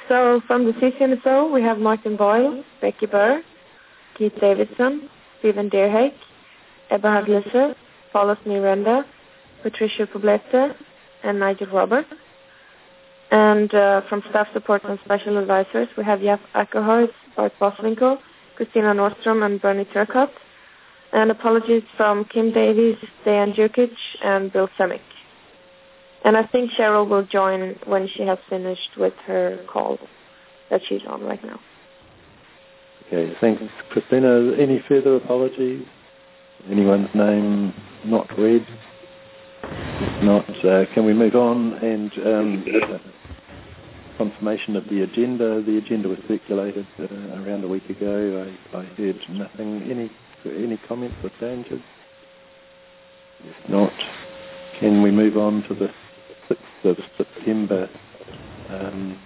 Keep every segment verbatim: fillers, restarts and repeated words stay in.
So from the C C N S O, we have Martin Boyle, Becky Burr, Keith Davidson, Stephen Deerhake, Eberhard Lisse, Paulus Miranda, Patricia Poblete, and Nigel Roberts. And uh, from staff support and special advisors, we have Jeff Ackerhorst, Bart Boswinkle, Christina Nordstrom, and Bernie Turcott. And apologies from Kim Davies, Dan Jurkic, and Bill Semick. And I think Cheryl will join when she has finished with her call that she's on right now. Okay, thanks, Christina. Any further apologies? Anyone's name not read? If not, uh, can we move on? And um, uh, confirmation of the agenda. The agenda was circulated uh, around a week ago. I, I heard nothing. Any any comments or changes? If not, can we move on to the sixth of September um,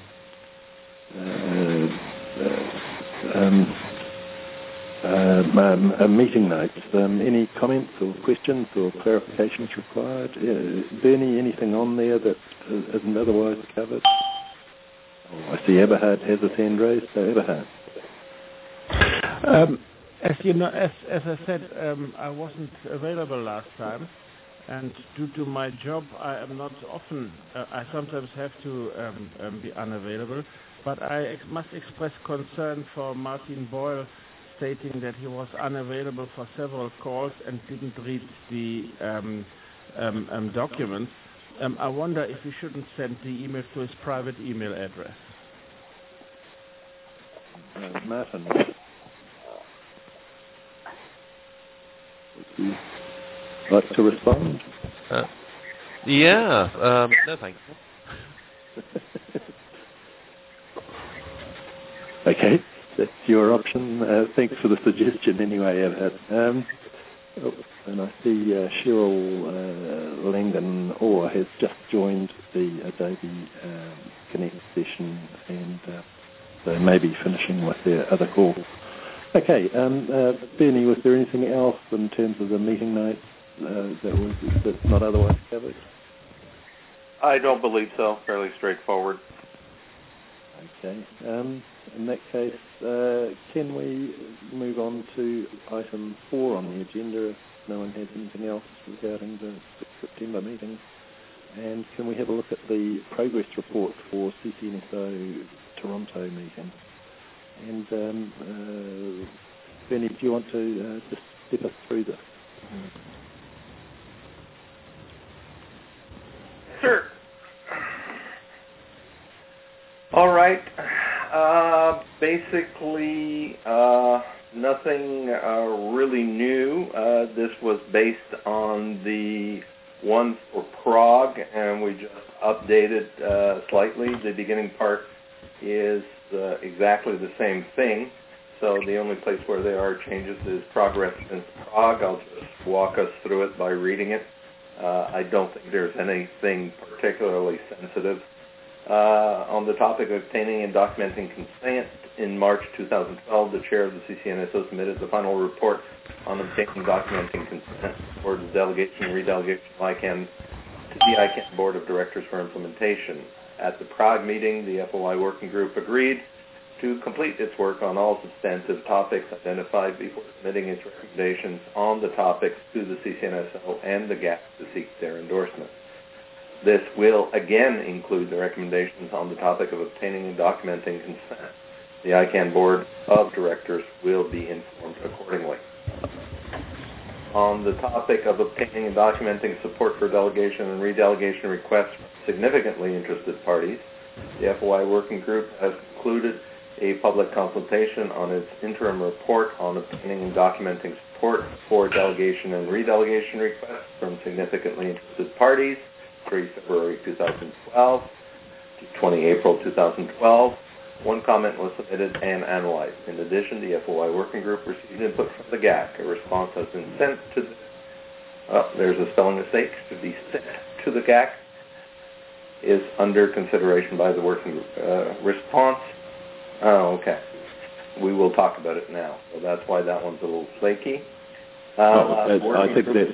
uh, uh, um, uh, um, uh, meeting notes? Um, any comments or questions or clarifications required? Uh, Bernie, anything on there that uh, isn't otherwise covered? Oh, I see Eberhard has his hand raised. So Eberhard. Um, as you know, as, as I said, um, I wasn't available last time. And due to my job, I am not often, uh, I sometimes have to um, um, be unavailable, but I ex- must express concern for Martin Boyle stating that he was unavailable for several calls and didn't read the um, um, um, documents. Um, I wonder if he shouldn't send the email to his private email address. Uh, Martin. Would you like to respond? Uh, yeah, um, no thanks. Okay, that's your option. Uh, thanks for the suggestion anyway, Eberhard. Um, oh, and I see uh, Cheryl uh, Langdon-Orr has just joined the Adobe um, Connect session, and uh, so maybe finishing with their other call. Okay, um, uh, Bernie, was there anything else in terms of the meeting notes uh, that was that's not otherwise covered? I don't believe so. Fairly straightforward. Okay. Um, in that case, uh, can we move on to item four on the agenda if no one has anything else regarding the sixth of September meeting? And can we have a look at the progress report for C C N S O Toronto meeting? And um, uh, Bernie, do you want to uh, just step us through this? Sure. All right. Uh, basically, uh, nothing uh, really new. Uh, this was based on the one for Prague, and we just updated uh, slightly. The beginning part is uh, exactly the same thing. So the only place where there are changes is progress since Prague. I'll just walk us through it by reading it. Uh, I don't think there's anything particularly sensitive. Uh, on the topic of obtaining and documenting consent, in March two thousand twelve, the chair of the C C N S O submitted the final report on obtaining and documenting consent for the delegation and redelegation of I CAN to the I CAN Board of Directors for implementation. At the Prague meeting, the F O I working group agreed to complete its work on all substantive topics identified before submitting its recommendations on the topics to the C C N S O and the G A C to seek their endorsement. This will again include the recommendations on the topic of obtaining and documenting consent. The I CAN Board of Directors will be informed accordingly. On the topic of obtaining and documenting support for delegation and redelegation requests from significantly interested parties, the F O I working group has concluded a public consultation on its interim report on obtaining and documenting support for delegation and redelegation requests from significantly interested parties, three February two thousand twelve to twenty April two thousand twelve. One comment was submitted and analyzed. In addition, the F O I working group received input from the G A C. A response has been sent to the, oh, there's a spelling mistake, to be sent to the G A C, is under consideration by the working group. Uh, response, oh, okay. We will talk about it now. So that's why that one's a little flaky. Uh, oh, I think that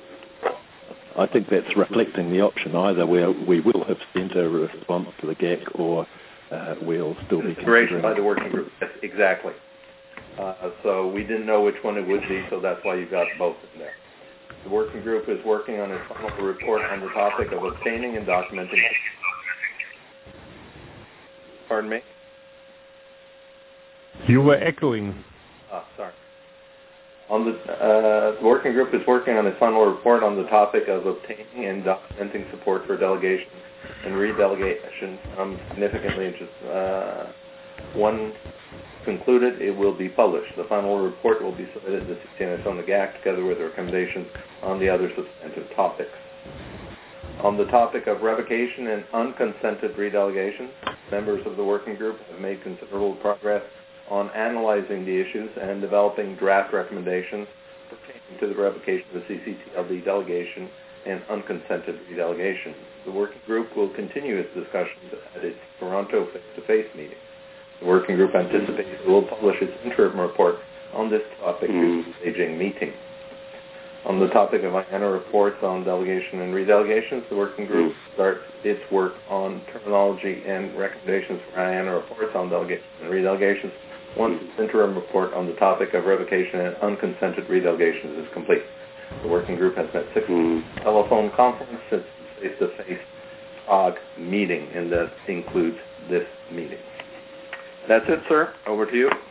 I think that's reflecting the option. Either we we will have sent a response to the G A C, or uh, we'll still be consideration considering. by the working group. Yes, exactly. Uh, so we didn't know which one it would be, so that's why you got both in there. The working group is working on its final report on the topic of obtaining and documenting. Pardon me? You were echoing. Oh, sorry. On the, uh, the working group is working on its final report on the topic of obtaining and documenting support for delegation and redelegation from significantly interested. Uh, one concluded, it will be published. The final report will be submitted to C C N S O on the G A C together with recommendations on the other substantive topics. On the topic of revocation and unconsented redelegation, members of the working group have made considerable progress on analyzing the issues and developing draft recommendations pertaining to the revocation of the C C T L D delegation and unconsented redelegation. The working group will continue its discussions at its Toronto face-to-face meeting. The working group anticipates it will publish its interim report on this topic mm. at the Beijing meeting. On the topic of I A N A reports on delegation and redelegations, the working group mm. starts its work on terminology and recommendations for I A N A reports on delegation and redelegations once its interim report on the topic of revocation and unconsented redelegations is complete. The working group has met six mm. telephone conference since the face-to-face P O G meeting, and that includes this meeting. That's it, sir. Over to you.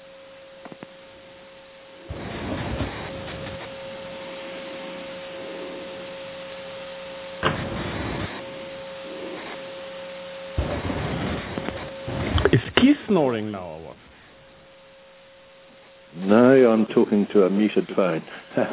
Is Keith snoring now or what? No, I'm talking to a muted phone.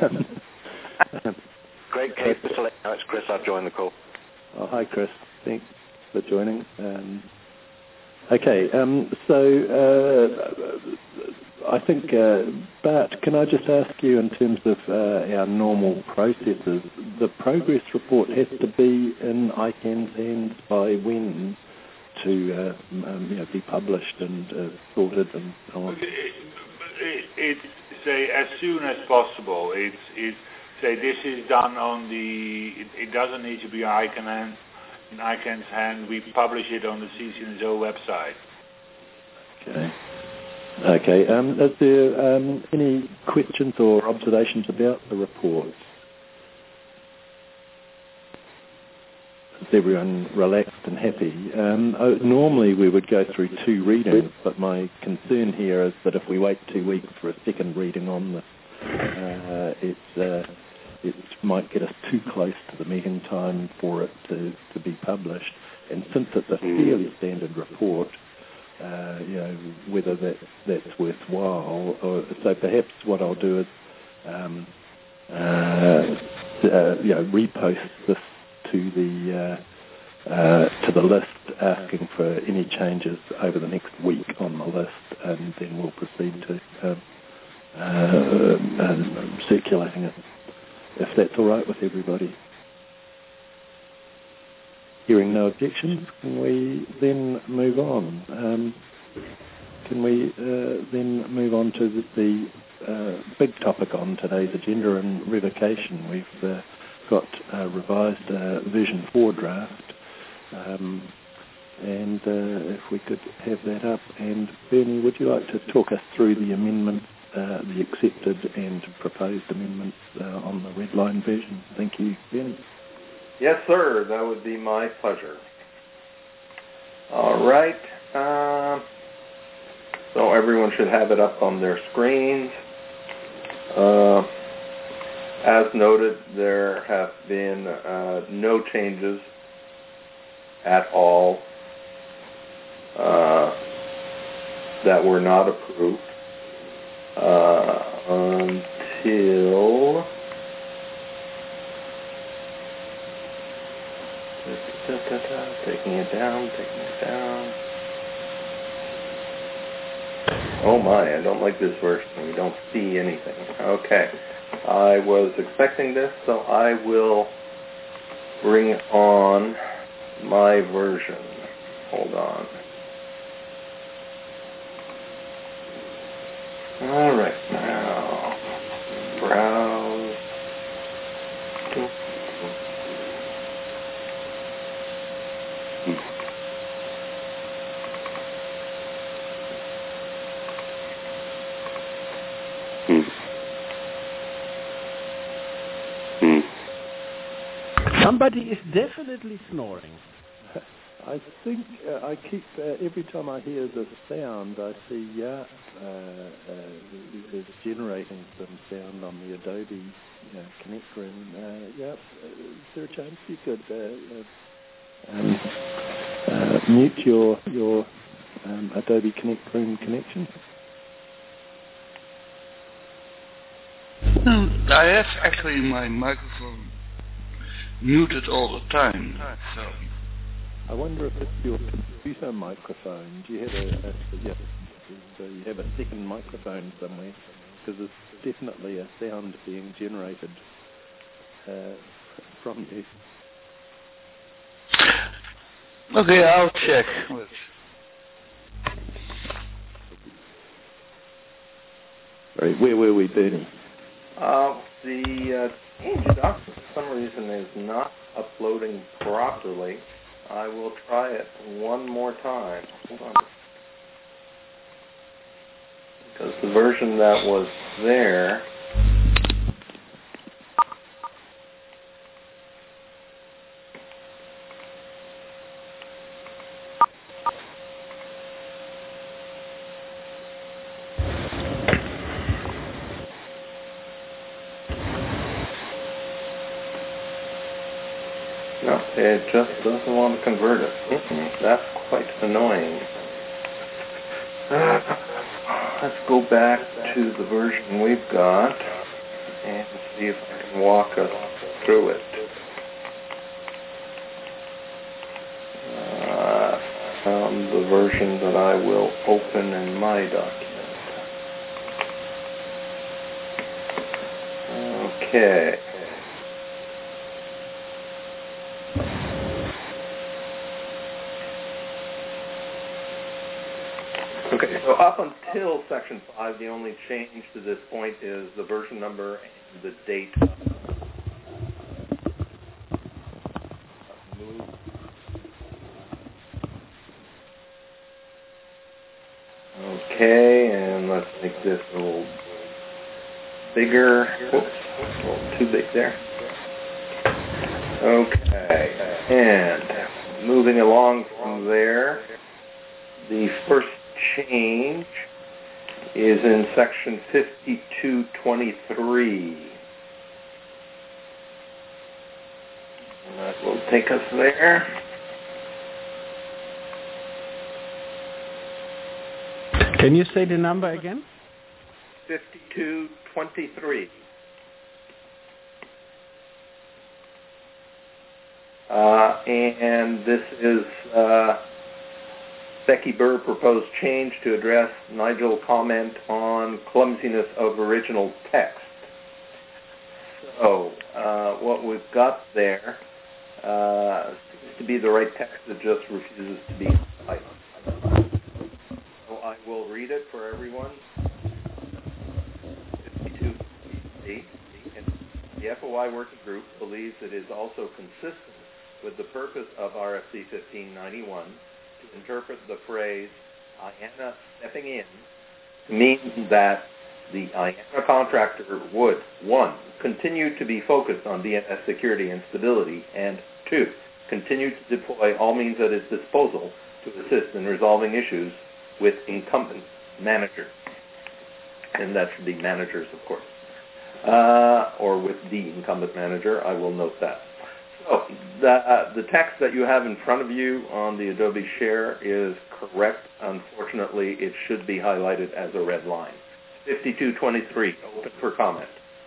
Great, Keith. Just to let you know, it's Chris. I've joined the call. Oh, hi, Chris. Thanks for joining. Um, okay, um, so uh, I think, uh, Bart, can I just ask you in terms of uh, our normal processes, the progress report has to be in I CAN's hands by when to uh, um, you know, be published and uh, sorted and so on? It, it, it, say, as soon as possible. It's, it's say this is done on the, it, it doesn't need to be I CAN in I CAN's hand. We publish it on the C C N S O website. Okay. Okay. Um, is there um, any questions or observations about the report? Is everyone relaxed and happy? Um, oh, normally we would go through two readings, but my concern here is that if we wait two weeks for a second reading on this, uh, it's, uh, it might get us too close to the meeting time for it to, to be published. And since it's a fairly standard report, uh, you know, whether that's, that's worthwhile. Or, so perhaps what I'll do is, um, uh, uh, you know, repost this to the uh, uh, to the list, asking for any changes over the next week on the list, and then we'll proceed to um, uh, uh, circulating it, if that's all right with everybody. Hearing no objections, can we then move on? Um, can we uh, then move on to the, the uh, big topic on today's agenda, and revocation? We've uh, got a revised uh, version four draft, um, and uh, if we could have that up. And Bernie, would you like to talk us through the amendments, uh, the accepted and proposed amendments uh, on the red line version? Thank you, Bernie. Yes, sir. That would be my pleasure. All right. Uh, so everyone should have it up on their screens. Uh, As noted, there have been uh, no changes at all uh, that were not approved uh, until da, da, da, da, taking it down, taking it down. Oh my, I don't like this version. We don't see anything. Okay. I was expecting this, so I will bring on my version. Hold on. All right, now browse. Somebody is definitely snoring. I think uh, I keep, uh, every time I hear the sound, I see Yap uh, uh, is generating some sound on the Adobe uh, Connect Room. Uh, Yap, uh, is there a chance you could uh, uh, um, uh, mute your, your um, Adobe Connect Room connection? No, I have actually my microphone muted all the time, so... I wonder if it's your computer microphone. Do you have a, a yeah, so you have a second microphone somewhere? Because there's definitely a sound being generated uh, from you. Okay, I'll check. Right, where were we, Bernie? Uh, the uh, change doc for some reason is not uploading properly. I will try it one more time. Hold on. Because the version that was there No, it just doesn't want to convert it. Mm-mm, that's quite annoying. Uh, let's go back to the version we've got and see if I can walk us through it. Uh, found the version that I will open in my document. Okay. Okay, so up until section five, the only change to this point is the version number and the date of move. Okay, and let's make this a little bigger. Whoops, a little too big there. Okay, and moving along from there, the first change is in section fifty-two twenty-three. And that will take us there. Can you say the number again? fifty-two twenty-three. Uh, and this is uh, Becky Burr proposed change to address Nigel's comment on clumsiness of original text. So uh, what we've got there uh, seems to be the right text that just refuses to be typed. So I will read it for everyone. fifty-two C. The F O I working group believes it is also consistent with the purpose of R F C fifteen ninety-one to interpret the phrase I A N A stepping in to mean that the I A N A contractor would, one, continue to be focused on D N S security and stability, and two, continue to deploy all means at its disposal to assist in resolving issues with incumbent managers. And that should be managers, of course. Uh, or with the incumbent manager, I will note that. So the, uh, the text that you have in front of you on the Adobe Share is correct. Unfortunately, it should be highlighted as a red line. fifty-two twenty-three, open for comment.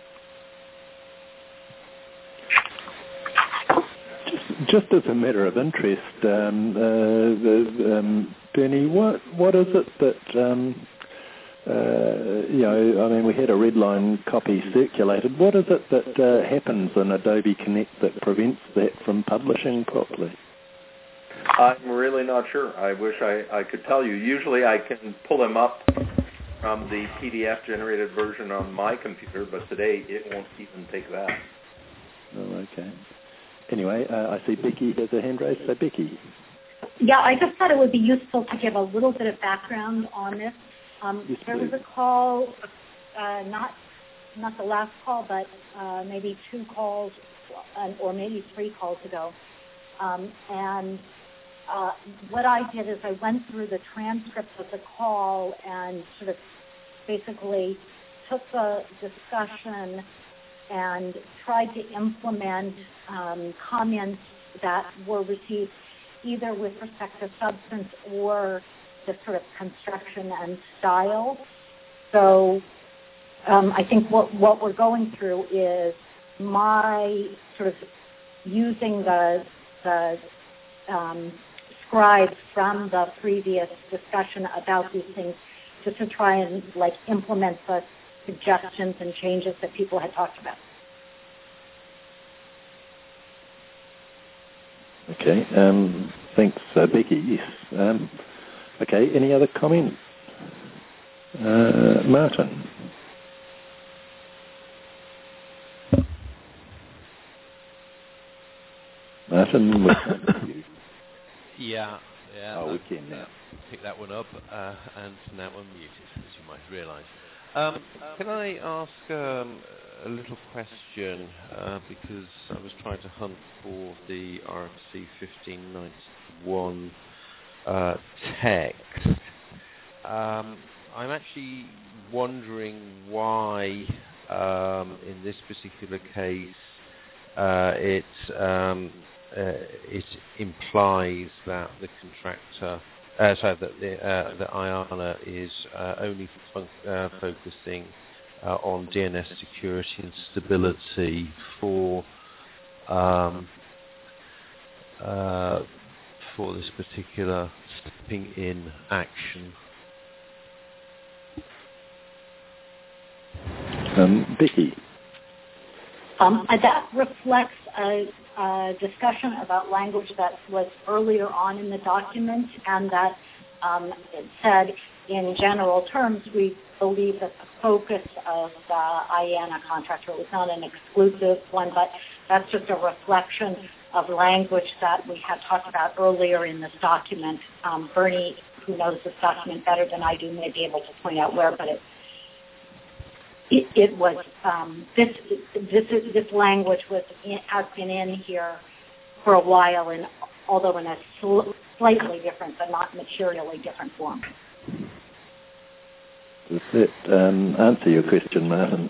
Just, just as a matter of interest, um, uh, the, um, Bernie, what what is it that um, Uh, you know, I mean, we had a red line copy circulated. What is it that uh, happens in Adobe Connect that prevents that from publishing properly? I'm really not sure. I wish I, I could tell you. Usually I can pull them up from the P D F-generated version on my computer, but today it won't even take that. Oh, okay. Anyway, uh, I see Becky has a hand raised. So, Becky. Yeah, I just thought it would be useful to give a little bit of background on this. Um, yes, there was a call, uh, not not the last call, but uh, maybe two calls uh, or maybe three calls ago. Um, and uh, what I did is I went through the transcript of the call and sort of basically took the discussion and tried to implement um, comments that were received either with respect to substance or the sort of construction and style. So um, I think what, what we're going through is my sort of using the, the um, scribes from the previous discussion about these things just to try and like implement the suggestions and changes that people had talked about. Okay, um, thanks, uh, Becky. Yes. Um, okay, any other comments? Uh, Martin. Martin, we can't hear you. Yeah, yeah. Oh, we can now. Pick that one up, uh, and now I'm muted, as you might realise. Um, can I ask um, a little question, uh, because I was trying to hunt for the R F C fifteen ninety-one uh, text. Um, I'm actually wondering why, um, in this particular case, uh, it um, uh, it implies that the contractor, uh, sorry, that the uh, that IANA is uh, only fun- uh, focusing uh, on D N S security and stability for um, uh, for this particular stepping in action. Um, Vicky. Um, that reflects a, a discussion about language that was earlier on in the document, and that um, it said, in general terms, we believe that the focus of the IANA contractor was not an exclusive one, but that's just a reflection of language that we had talked about earlier in this document. Um, Bernie, who knows this document better than I do, may be able to point out where, but it It, it was um, this this this language was in, has been in here for a while, and although in a sl- slightly different but not materially different form. Does that um, answer your question, Martin?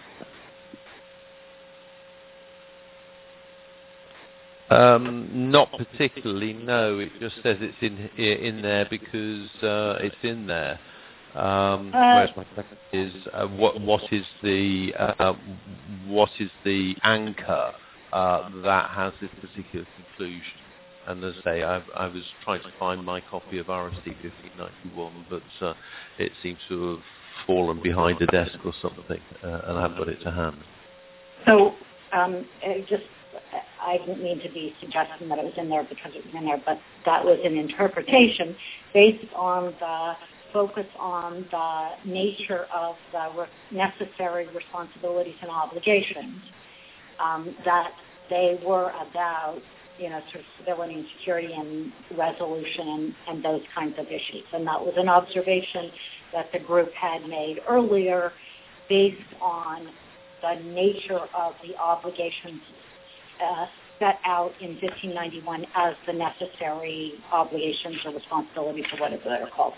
Um, not particularly. No, it just says it's in in there because uh, it's in there. Um, uh, whereas my question is, uh, what what is the uh, what is the anchor uh, that has this particular conclusion? And as I say, I, I was trying to find my copy of R F C fifteen ninety-one, but uh, it seems to have fallen behind a desk or something, uh, and I haven't got it to hand. So, um, it just I didn't mean to be suggesting that it was in there because it was in there, but that was an interpretation based on the focus on the nature of the re- necessary responsibilities and obligations, um, that they were about, you know, sort of stability and security and resolution and, and those kinds of issues. And that was an observation that the group had made earlier based on the nature of the obligations uh, set out in fifteen ninety-one as the necessary obligations or responsibilities or whatever they're called.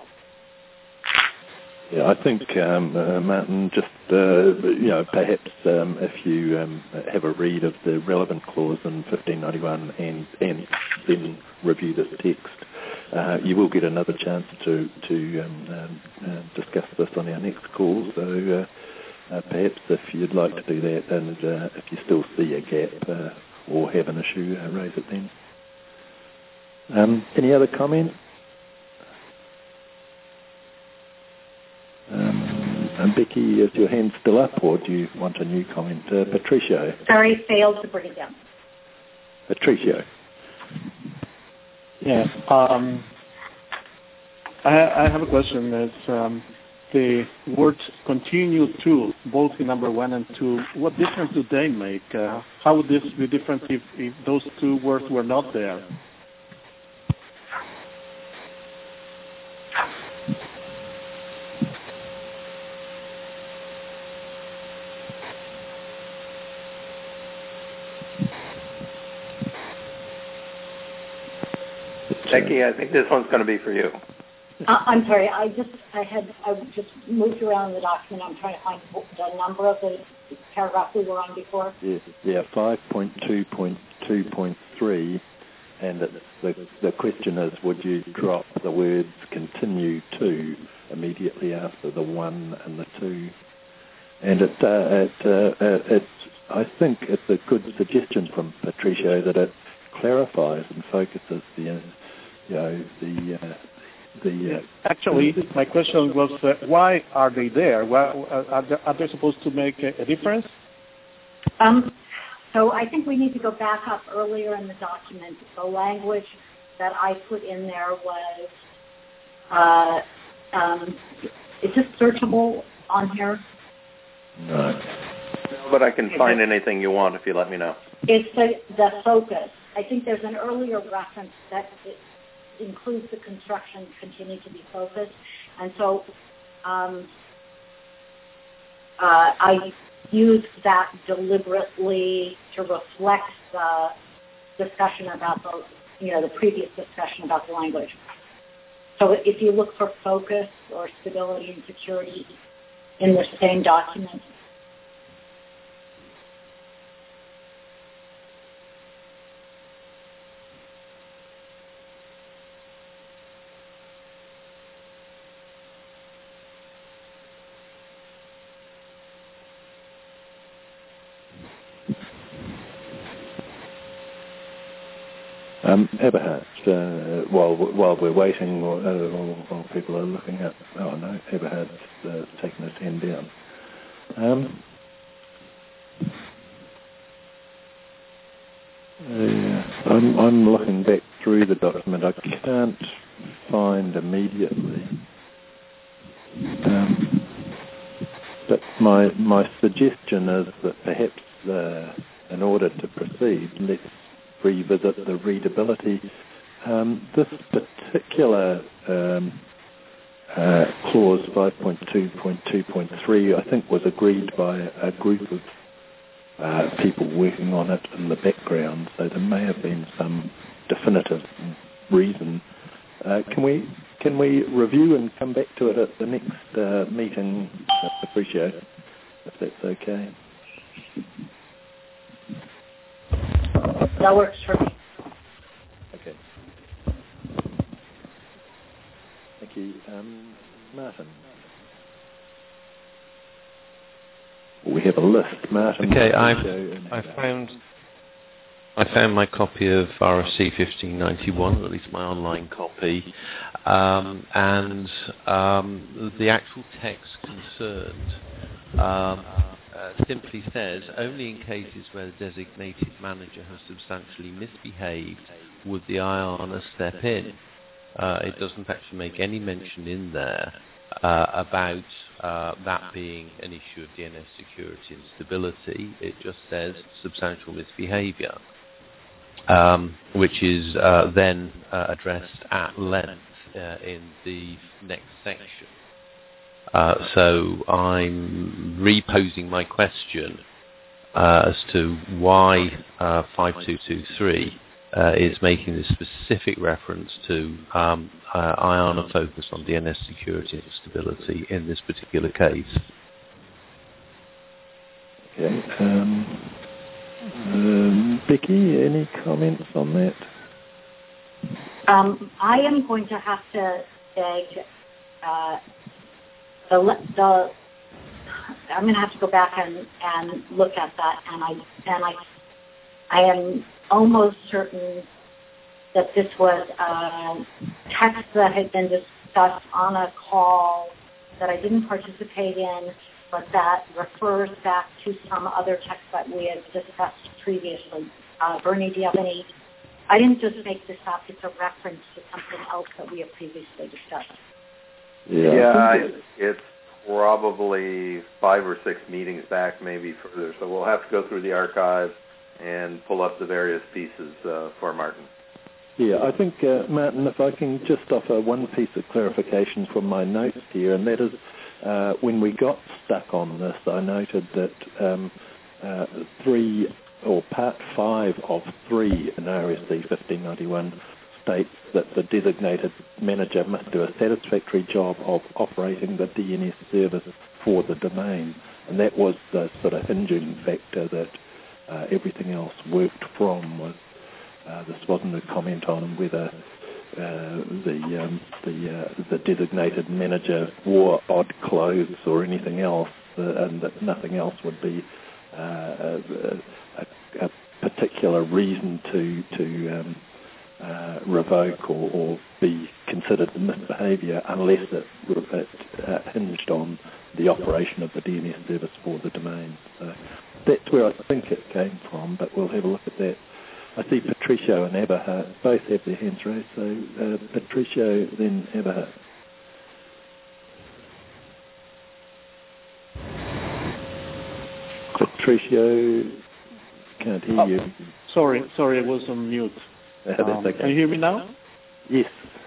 Yeah, I think, um, uh, Martin, just, uh, you know, perhaps um, if you um, have a read of the relevant clause in fifteen ninety-one and, and then review this text, uh, you will get another chance to, to um, um, uh, discuss this on our next call. So uh, uh, perhaps if you'd like to do that, and uh, if you still see a gap uh, or have an issue, uh, raise it then. Um, any other comments? Um, and Becky, is your hand still up, or do you want a new comment? Uh, Patricio. Sorry, failed to bring it down. Patricio. Yeah. Um, I, I have a question. It's um, the words continue to, both in number one and two, what difference do they make? Uh, how would this be different if, if those two words were not there? Becky, I think this one's going to be for you. Uh, I'm sorry. I just I had I just moved around the document. I'm trying to find the number of the paragraph we were on before. Yeah, yeah, five point two point two point three, and it's the the question is, would you drop the words "continue to" immediately after the one and the two? And it uh, it uh, uh, it's I think it's a good suggestion from Patricio that it clarifies and focuses the uh, you know the. Uh, The, uh, Actually, my question was, uh, why are they there? Well, uh, are, they, are they supposed to make a, a difference? Um, so I think we need to go back up earlier in the document. The language that I put in there was, uh, um, is this searchable on here? No. But I can find anything you want if you let me know. It's the, the focus. I think there's an earlier reference that it, includes the construction continue to be focused. And so um, uh, I used that deliberately to reflect the discussion about the, you know, the previous discussion about the language. So if you look for focus or stability and security in the same document, Um, Eberhard, uh, while while we're waiting, or, uh, while, while people are looking at, oh no, Eberhard's uh, taken his hand down. Um, uh, I'm, I'm looking back through the document. I can't find immediately. Um, but my my suggestion is that perhaps, uh, in order to proceed, let's revisit the readability. Um, this particular um, uh, clause five point two point two point three, I think, was agreed by a group of uh, people working on it in the background, so there may have been some definitive reason. Uh, can we can we review and come back to it at the next uh, meeting? I appreciate it, if that's okay. that works for me. Okay. Thank you. Um, Martin. We have a list, Martin. Okay, I've, I found I found my copy of R F C fifteen ninety-one, or at least my online copy, um, and um, the actual text concerned um, uh, simply says, only in cases where the designated manager has substantially misbehaved would the I A N A step in. Uh, it doesn't actually make any mention in there uh, about uh, that being an issue of D N S security and stability. It just says substantial misbehavior, um, which is uh, then uh, addressed at length uh, in the next section. Uh, so I'm reposing my question uh, as to why uh, five two two three uh, is making this specific reference to um, uh, I A N A focus on D N S security and stability in this particular case. Okay. Um, um, Becky, any comments on that? Um, I am going to have to beg uh, the, the I'm going to have to go back and, and look at that, and I and I I am almost certain that this was a text that had been discussed on a call that I didn't participate in, but that refers back to some other text that we had discussed previously. Uh, Bernie, do you have any? I didn't just make this up. It's a reference to something else that we have previously discussed. Yeah, yeah it's, it's probably five or six meetings back, maybe further. So we'll have to go through the archive and pull up the various pieces uh, for Martin. Yeah, I think, uh, Martin, if I can just offer one piece of clarification from my notes here, and that is uh, when we got stuck on this, I noted that um, uh, three, or part five of three in R F C fifteen ninety-one states that the designated manager must do a satisfactory job of operating the D N S service for the domain. And that was the sort of hinging factor that uh, everything else worked from. Was uh, this wasn't a comment on whether uh, the um, the uh, the designated manager wore odd clothes or anything else, uh, and that nothing else would be uh, a, a, a particular reason to to um, uh, revoke or, or be considered misbehaviour unless it, it uh, hinged on the operation of the D N S service for the domain. So that's where I think it came from, but we'll have a look at that. I see Patricio and Eberhard both have their hands raised, so uh, Patricio, then Eberhard. Patricio, can't hear oh, you. Sorry, sorry, I was on mute. Uh, that's um, okay. Can you hear me now? Yes.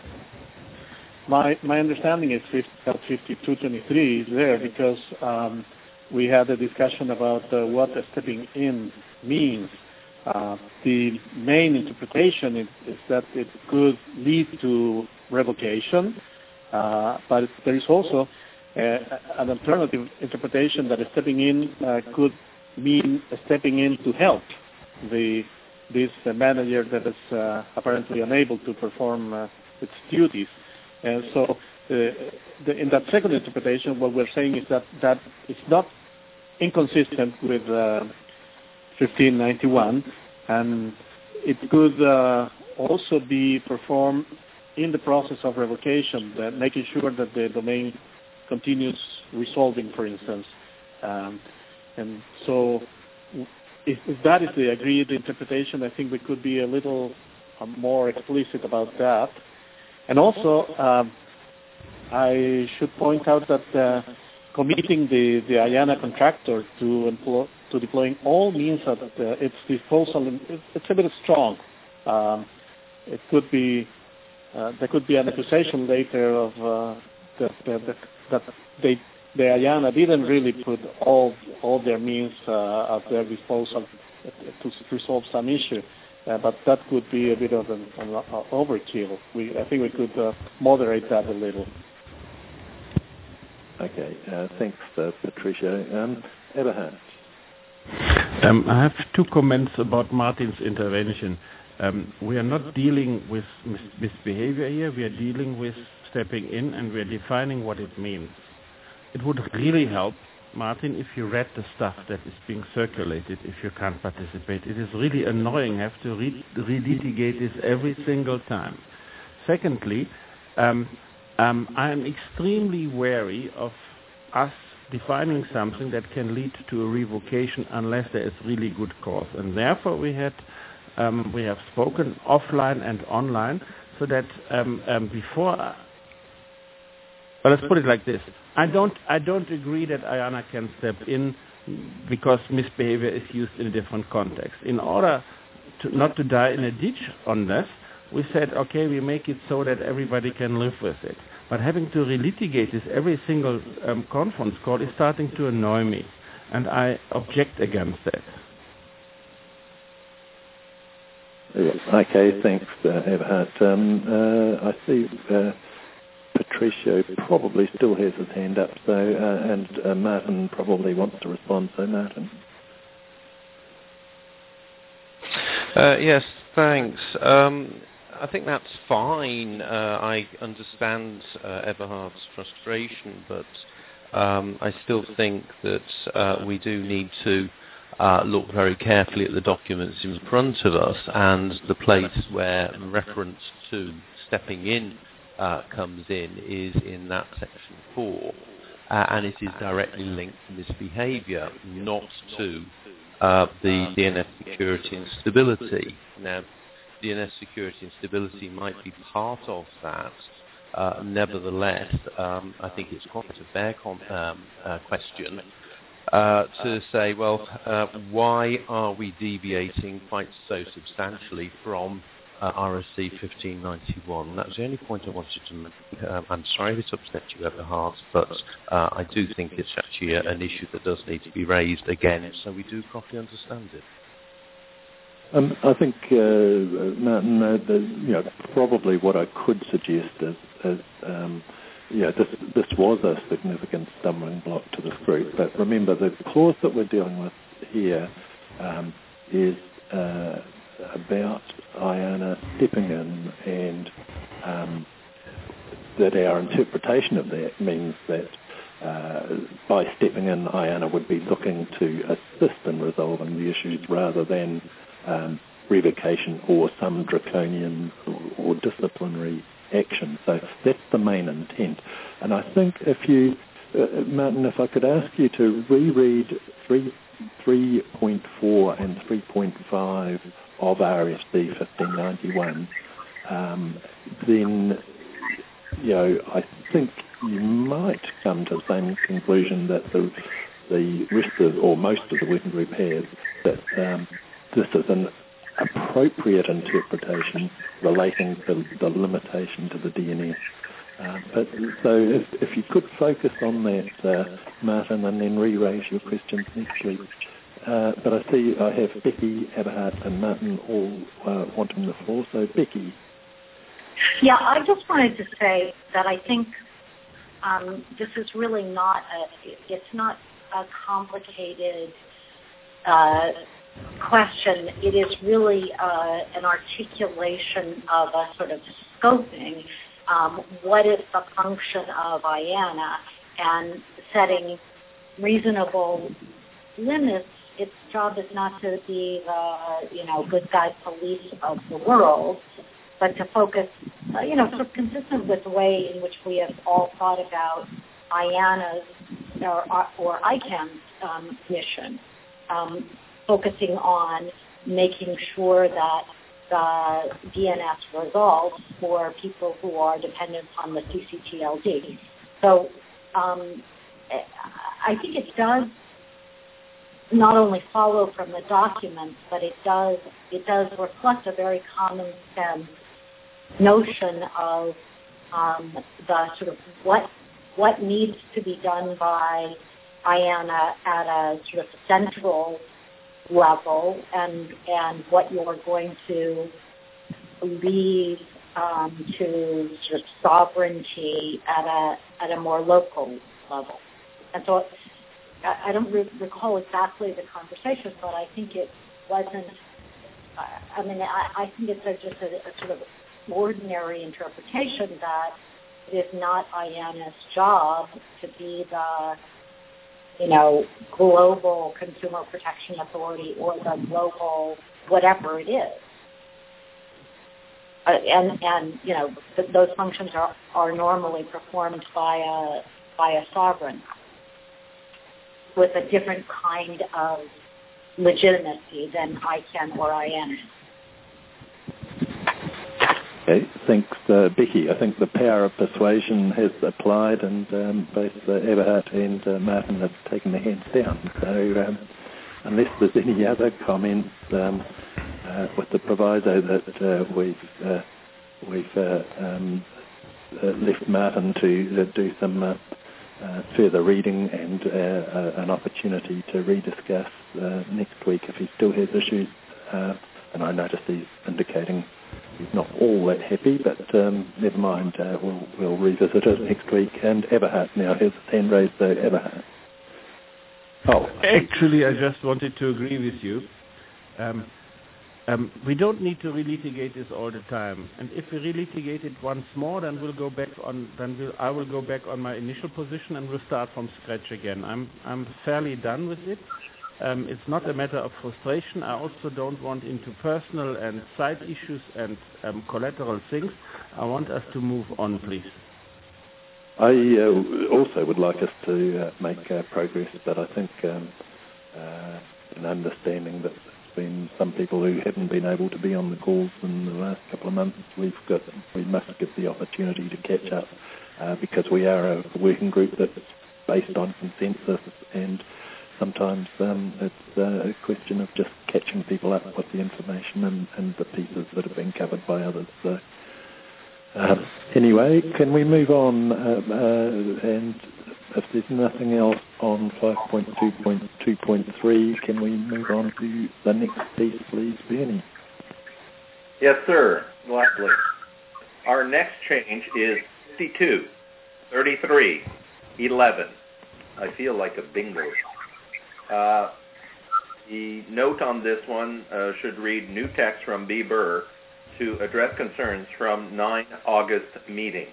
My my understanding is that fifty-two twenty-three is there because um, we had a discussion about uh, what stepping in means. Uh, the main interpretation is, is that it could lead to revocation, uh, but there is also uh, an alternative interpretation that stepping in uh, could mean stepping in to help the this uh, manager that is uh, apparently unable to perform uh, its duties. And so uh, the, in that second interpretation, what we're saying is that that it's not inconsistent with uh, fifteen ninety-one, and it could uh, also be performed in the process of revocation, that making sure that the domain continues resolving, for instance. Um, and so if, if that is the agreed interpretation, I think we could be a little uh, more explicit about that. And also, um, I should point out that uh, committing the, the IANA contractor to employ, to deploying all means at uh, its disposal, it's a bit strong. Um, it could be uh, there could be an accusation later of uh, that, that, that they, the IANA didn't really put all all their means uh, at their disposal to resolve some issue. Uh, but that could be a bit of an, an overkill. We, I think we could uh, moderate that a little. Okay, uh, thanks, uh, Patricio. Um, Eberhard. Um, I have two comments about Martin's intervention. Um, we are not dealing with mis- misbehavior here. We are dealing with stepping in, and we are defining what it means. It would really help, Martin, if you read the stuff that is being circulated, if you can't participate. It is really annoying. I have to re- relitigate this every single time. Secondly, um, um, I am extremely wary of us defining something that can lead to a revocation unless there is really good cause. And therefore we had um, we have spoken offline and online so that um, um, before... Uh, well, let's put it like this. I don't I don't agree that IANA can step in because misbehavior is used in a different context. In order to not to die in a ditch on this, we said, okay, we make it so that everybody can live with it. But having to relitigate this every single um, conference call is starting to annoy me, and I object against that. Okay, thanks, uh, Eberhard. Um, uh, I see... Uh, Patricio probably still has his hand up, so uh, and uh, Martin probably wants to respond. So, Martin. Uh, yes, thanks. Um, I think that's fine. Uh, I understand uh, Eberhard's frustration, but um, I still think that uh, we do need to uh, look very carefully at the documents in front of us, and the place where reference to stepping in Uh, comes in is in that section four, uh, and it is directly linked to misbehaviour, not to uh, the D N S security and stability. Now, D N S security and stability might be part of that. Uh, nevertheless, um, I think it's quite a fair com- um, uh, question uh, to say, well, uh, why are we deviating quite so substantially from Uh, R S C fifteen ninety-one. That was the only point I wanted to make. Um, I'm sorry if it upset you, Eberhard, but uh, I do think it's actually a, an issue that does need to be raised again, so we do properly understand it. Um, I think, uh, Martin, uh, the, you know, probably what I could suggest is, is um, you know, this, this was a significant stumbling block to this group, but remember the clause that we're dealing with here um, is uh, about IANA stepping in, and um, that our interpretation of that means that uh, by stepping in, IANA would be looking to assist in resolving the issues rather than Um, revocation or some draconian or, or disciplinary action. So that's the main intent. And I think if you, uh, Martin, if I could ask you to reread three point four and three point five of R S D fifteen ninety-one, um, then, you know, I think you might come to the same conclusion that the, the rest of, or most of the working group has, that um, this is an appropriate interpretation relating to the limitation to the D N S. Uh, but so if, if you could focus on that, uh, Martin, and then re-raise your questions next week. Uh, but I see I have Becky, Eberhard, and Martin all uh, wanting the floor. So Becky. Yeah, I just wanted to say that I think um, this is really not a, it's not a complicated uh, question. It is really uh, an articulation of a sort of scoping. Um, what is the function of IANA, and setting reasonable limits. Its job is not to be the, you know, good guy police of the world, but to focus, uh, you know, sort of consistent with the way in which we have all thought about IANA's or, or ICANN's um, mission. Um, focusing on making sure that the D N S resolves for people who are dependent on the C C T L D. So um, I think it does not only follow from the documents, but it does it does reflect a very common sense notion of um, the sort of what what needs to be done by IANA at a sort of central level, and and what you're going to leave um, to sort of sovereignty at a at a more local level. And so I, I don't re- recall exactly the conversation, but I think it wasn't. I mean, I, I think it's a, just a, a sort of ordinary interpretation that it is not IANA's job to be the, you know, global consumer protection authority or the global whatever it is. Uh, and, and, you know, th- those functions are, are normally performed by a, by a sovereign with a different kind of legitimacy than ICANN or IANA. Okay, thanks, uh, Becky. I think the power of persuasion has applied, and um, both uh, Eberhard and uh, Martin have taken their hands down. So um, unless there's any other comments, um, uh, with the proviso that uh, we've, uh, we've uh, um, uh, left Martin to uh, do some uh, uh, further reading and uh, uh, an opportunity to rediscuss uh, next week if he still has issues. Uh, and I notice he's indicating he's not all that happy, but um, never mind, uh, we'll, we'll revisit it next week. And Eberhard now has his hand raised, so Eberhard. Oh, actually, I just wanted to agree with you. Um, um, we don't need to relitigate this all the time, and if we relitigate it once more, then we'll go back on. Then we'll, I will go back on my initial position, and we'll start from scratch again. I'm I'm fairly done with it. Um, it's not a matter of frustration. I also don't want into personal and side issues and um, collateral things. I want us to move on, please. I uh, also would like us to uh, make uh, progress, but I think um, uh, an understanding that there's been some people who haven't been able to be on the calls in the last couple of months, we've got, we must give the opportunity to catch up uh, because we are a working group that's based on consensus, and sometimes um, it's uh, a question of just catching people up with the information and, and the pieces that have been covered by others. So, uh, anyway, can we move on? Uh, uh, and if there's nothing else on five point two point two point three, can we move on to the next piece, please, Bernie? Yes, sir. Gladly. Our next change is fifty-two, thirty-three, eleven. I feel like a bingo. Uh, the note on this one uh, should read, new text from B. Burr to address concerns from nine August meeting.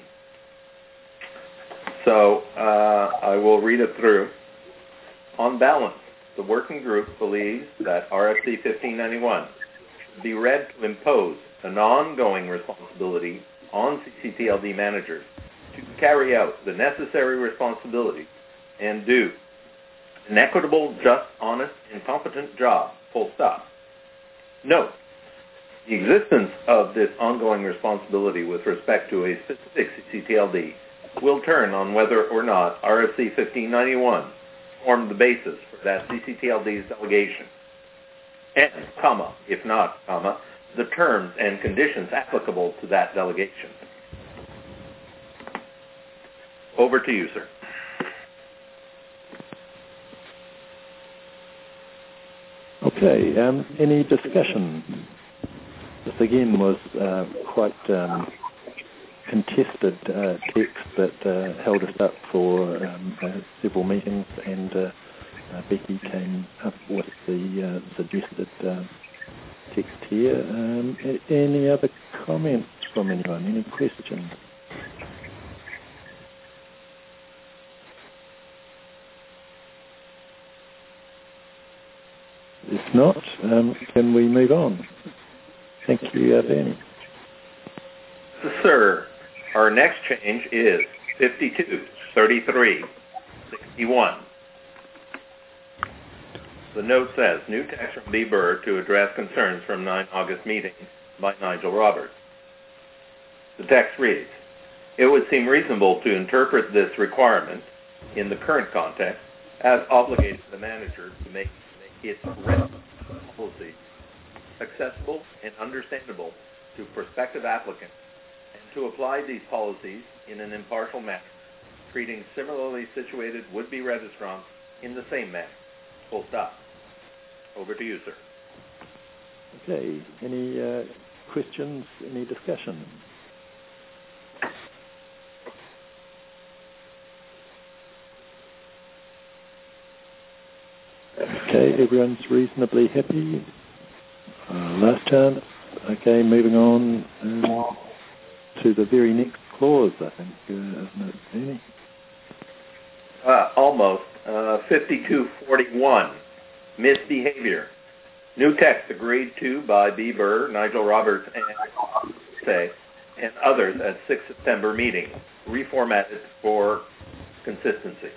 So uh, I will read it through. On balance, the working group believes that R F C fifteen ninety-one should be read to impose an ongoing responsibility on C C T L D managers to carry out the necessary responsibility and do an equitable, just, honest, and competent job, full stop. Note, the existence of this ongoing responsibility with respect to a specific C C T L D will turn on whether or not R F C fifteen ninety-one formed the basis for that C C T L D's delegation, and, comma, if not, comma, the terms and conditions applicable to that delegation. Over to you, sir. Okay, um, any discussion? This again was uh, quite um, contested uh, text that uh, held us up for um, uh, several meetings, and uh, uh, Becky came up with the uh, suggested uh, text here. Um, a- any other comments from anyone? Any questions? If not, um, can we move on? Thank you, uh, Bernie. Sir, our next change is fifty-two, thirty-three, sixty-one. The note says, new text from B. Burr to address concerns from nine August meeting by Nigel Roberts. The text reads, it would seem reasonable to interpret this requirement in the current context as obligating the manager to make, make its written policy accessible and understandable to prospective applicants, and to apply these policies in an impartial manner, treating similarly situated would-be registrants in the same manner. Full stop. Over to you, sir. Okay. Any uh, questions? Any discussion? Okay, everyone's reasonably happy. Uh, last chance. Okay, moving on um, to the very next clause, I think, uh, isn't it, Bernie? Uh, almost. Uh, fifty-two forty-one, misbehavior. New text agreed to by B. Burr, Nigel Roberts, and say, and others at sixth September meeting, reformatted for consistency.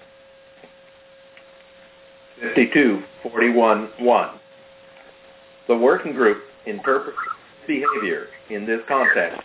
fifty-two forty-one one. The working group interprets behavior in this context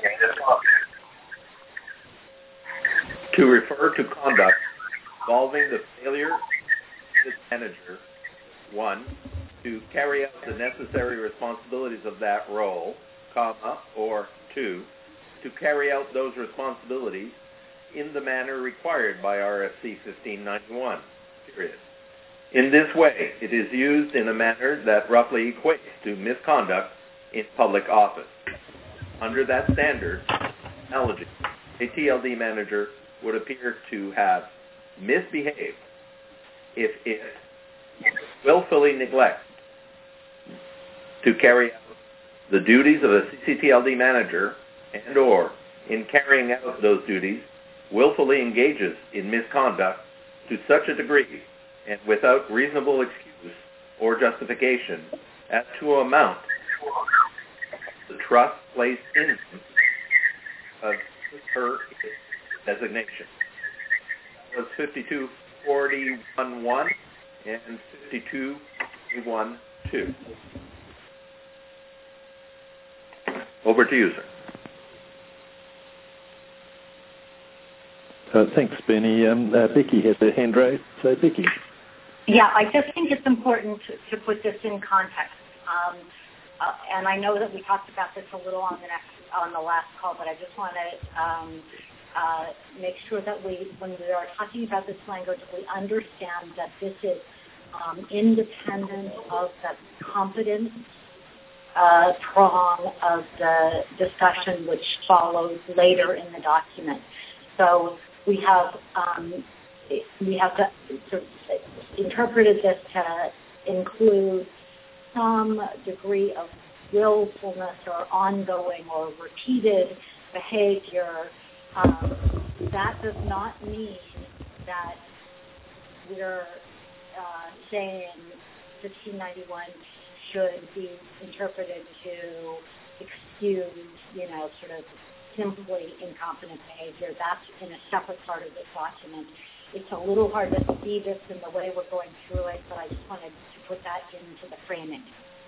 to refer to conduct involving the failure of the manager, one, to carry out the necessary responsibilities of that role, comma, or two, to carry out those responsibilities in the manner required by R F C fifteen ninety-one, period. In this way, it is used in a manner that roughly equates to misconduct in public office. Under that standard analogy, a T L D manager would appear to have misbehaved if it willfully neglects to carry out the duties of a C C T L D manager, and or in carrying out those duties willfully engages in misconduct to such a degree and without reasonable excuse or justification as to amount the trust placed in him of her designation. That was fifty-two forty-one one and fifty-two forty-one two. Over to you, sir. Uh, thanks, Bernie. Um, uh, Becky has her hand raised. So, Becky. Yeah, I just think it's important to, to put this in context. Um, uh, and I know that we talked about this a little on the next on the last call, but I just want to um, uh, make sure that we, when we are talking about this language, we understand that this is um, independent of the competence uh, prong of the discussion which follows later in the document. So we have um, we have to, sort of interpreted this to include some degree of willfulness or ongoing or repeated behavior. Um, that does not mean that we're uh, saying fifteen ninety-one should be interpreted to excuse, you know, sort of simply incompetent behavior. That's in a separate part of this document. It's a little hard to see this in the way we're going through it, but I just wanted to put that into the framing.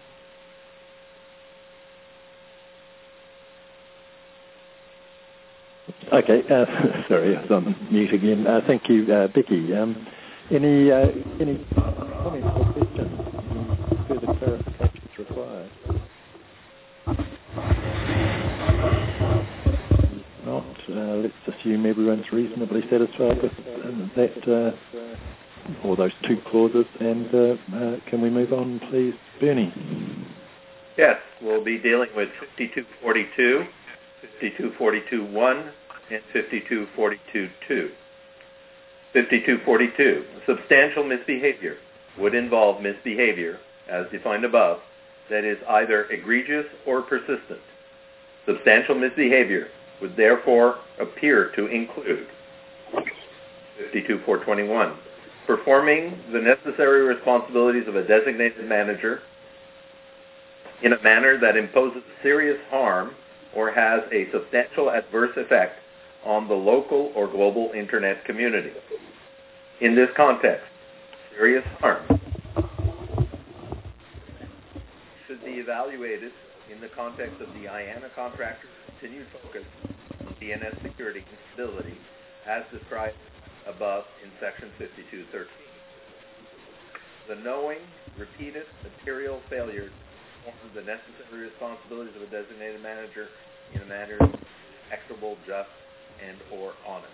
Okay, uh, sorry, I was on mute again. Uh, thank you, uh, Becky. Um, any uh, any comments or questions? Any further clarifications required? If not, uh, let's assume everyone's reasonably satisfied with uh, that, uh, or those two clauses, and uh, uh, can we move on, please, Bernie? Yes, we'll be dealing with fifty-two forty-two, fifty-two forty-two one, and fifty-two forty-two two. fifty-two forty-two, substantial misbehavior would involve misbehavior, as defined above, that is either egregious or persistent. Substantial misbehavior would therefore appear to include fifty-two four twenty-one, performing the necessary responsibilities of a designated manager in a manner that imposes serious harm or has a substantial adverse effect on the local or global Internet community. In this context, serious harm should be evaluated in the context of the I A N A contractor's continued focus on D N S security and stability as described above in section fifty-two thirteen. The knowing, repeated material failures perform the necessary responsibilities of a designated manager in a manner equitable, just, and or honest.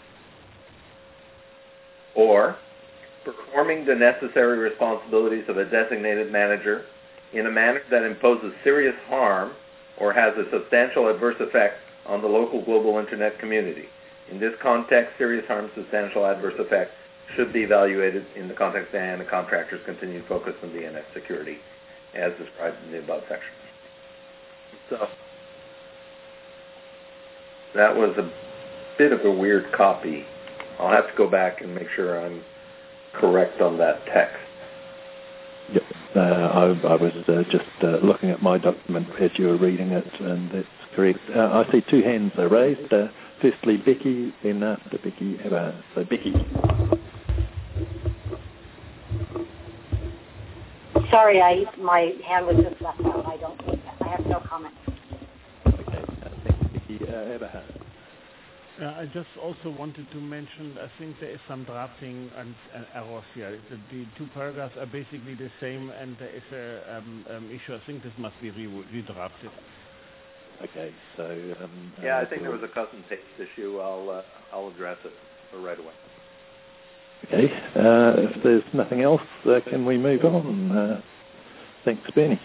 Or performing the necessary responsibilities of a designated manager in a manner that imposes serious harm or has a substantial adverse effect on the local global Internet community. In this context, serious harm, substantial adverse effect should be evaluated in the context of the I A N A contractor's continued focus on D N S security as described in the above section. So that was a bit of a weird copy. I'll have to go back and make sure I'm correct on that text. Yep, uh, I, I was uh, just uh, looking at my document as you were reading it, and that's correct. Uh, I see two hands are raised. Uh, firstly, Becky, then after Becky, Eva. So, Becky. Sorry, I my hand was just left out. I don't. I have no comment. Okay, uh, thanks, Becky. Uh, Eva. Uh, I just also wanted to mention, I think there is some drafting and, and errors here. The, the two paragraphs are basically the same, and there is a um, um, issue. I think this must be re- redrafted. Okay, so... Um, yeah, uh, I think there was a cut and paste issue. I'll, uh, I'll address it right away. Okay, uh, if there's nothing else, uh, can we move on? Uh, thanks, Bernie.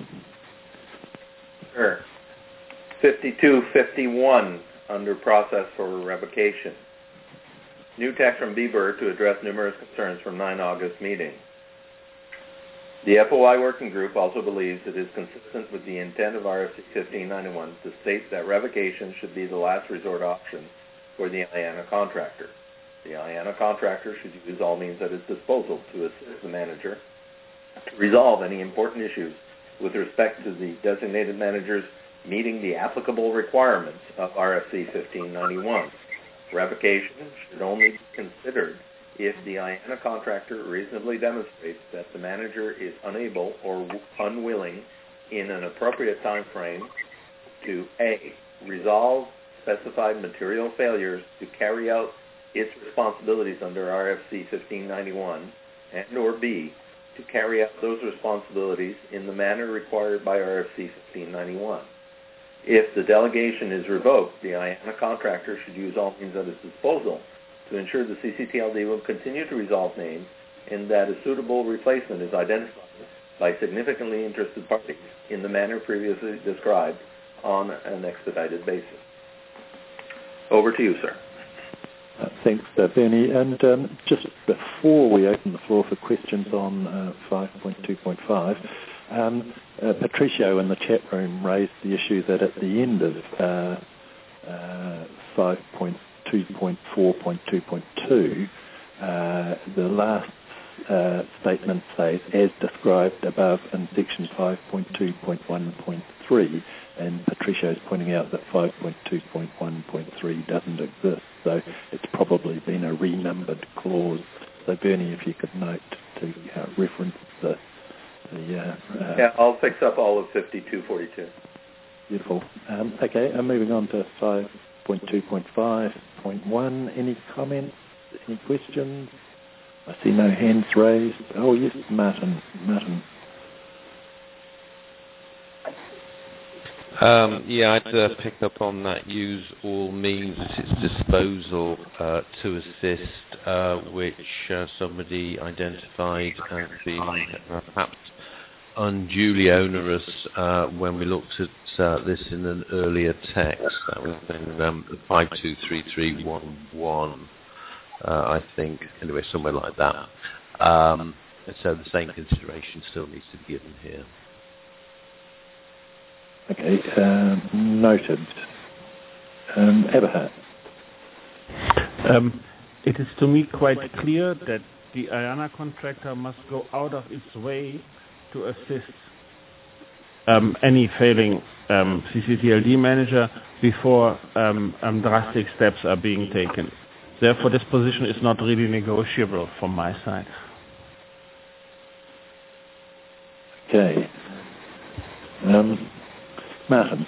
Sure. fifty-two fifty-one. Under process for revocation. New text from Bieber to address numerous concerns from nine August meeting. The F O I working group also believes it is consistent with the intent of R F C fifteen ninety-one to state that revocation should be the last resort option for the I A N A contractor. The I A N A contractor should use all means at its disposal to assist the manager to resolve any important issues with respect to the designated manager's meeting the applicable requirements of R F C fifteen ninety-one. Revocation should only be considered if the I A N A contractor reasonably demonstrates that the manager is unable or unwilling in an appropriate time frame to A, resolve specified material failures to carry out its responsibilities under R F C fifteen ninety-one, and or B, to carry out those responsibilities in the manner required by R F C fifteen ninety-one. If the delegation is revoked, the I A N A contractor should use all means at its disposal to ensure the C C T L D will continue to resolve names and that a suitable replacement is identified by significantly interested parties in the manner previously described on an expedited basis. Over to you, sir. Uh, thanks, uh, Bernie. And um, just before we open the floor for questions on uh, five point two point five, um, uh, Patricio in the chat room raised the issue that at the end of uh, uh, five point two point four point two point two, uh, the last uh, statement says, as described above in section five point two point one point three, and Patricio is pointing out that five point two point one point three doesn't exist, so it's probably been a renumbered clause. So Bernie, if you could note to uh, reference the... the uh, uh, yeah, I'll fix up all of fifty-two forty-two. Beautiful. Um, okay, I'm moving on to five point two point five point one. Any comments? Any questions? I see no hands raised. Oh, yes, Martin. Martin. Um, yeah, I'd uh, pick up on that. Use all means at its disposal uh, to assist, uh, which uh, somebody identified as being uh, perhaps unduly onerous uh, when we looked at uh, this in an earlier text. That was in um, five two three three one one, uh, I think. Anyway, somewhere like that. Um, and so the same consideration still needs to be given here. Okay, uh, noted. Um, Eberhard. Um, it is to me quite clear that the I A N A contractor must go out of its way to assist um, any failing um, C C T L D manager before um, um, drastic steps are being taken. Therefore, this position is not really negotiable from my side. Okay. Um, Martin.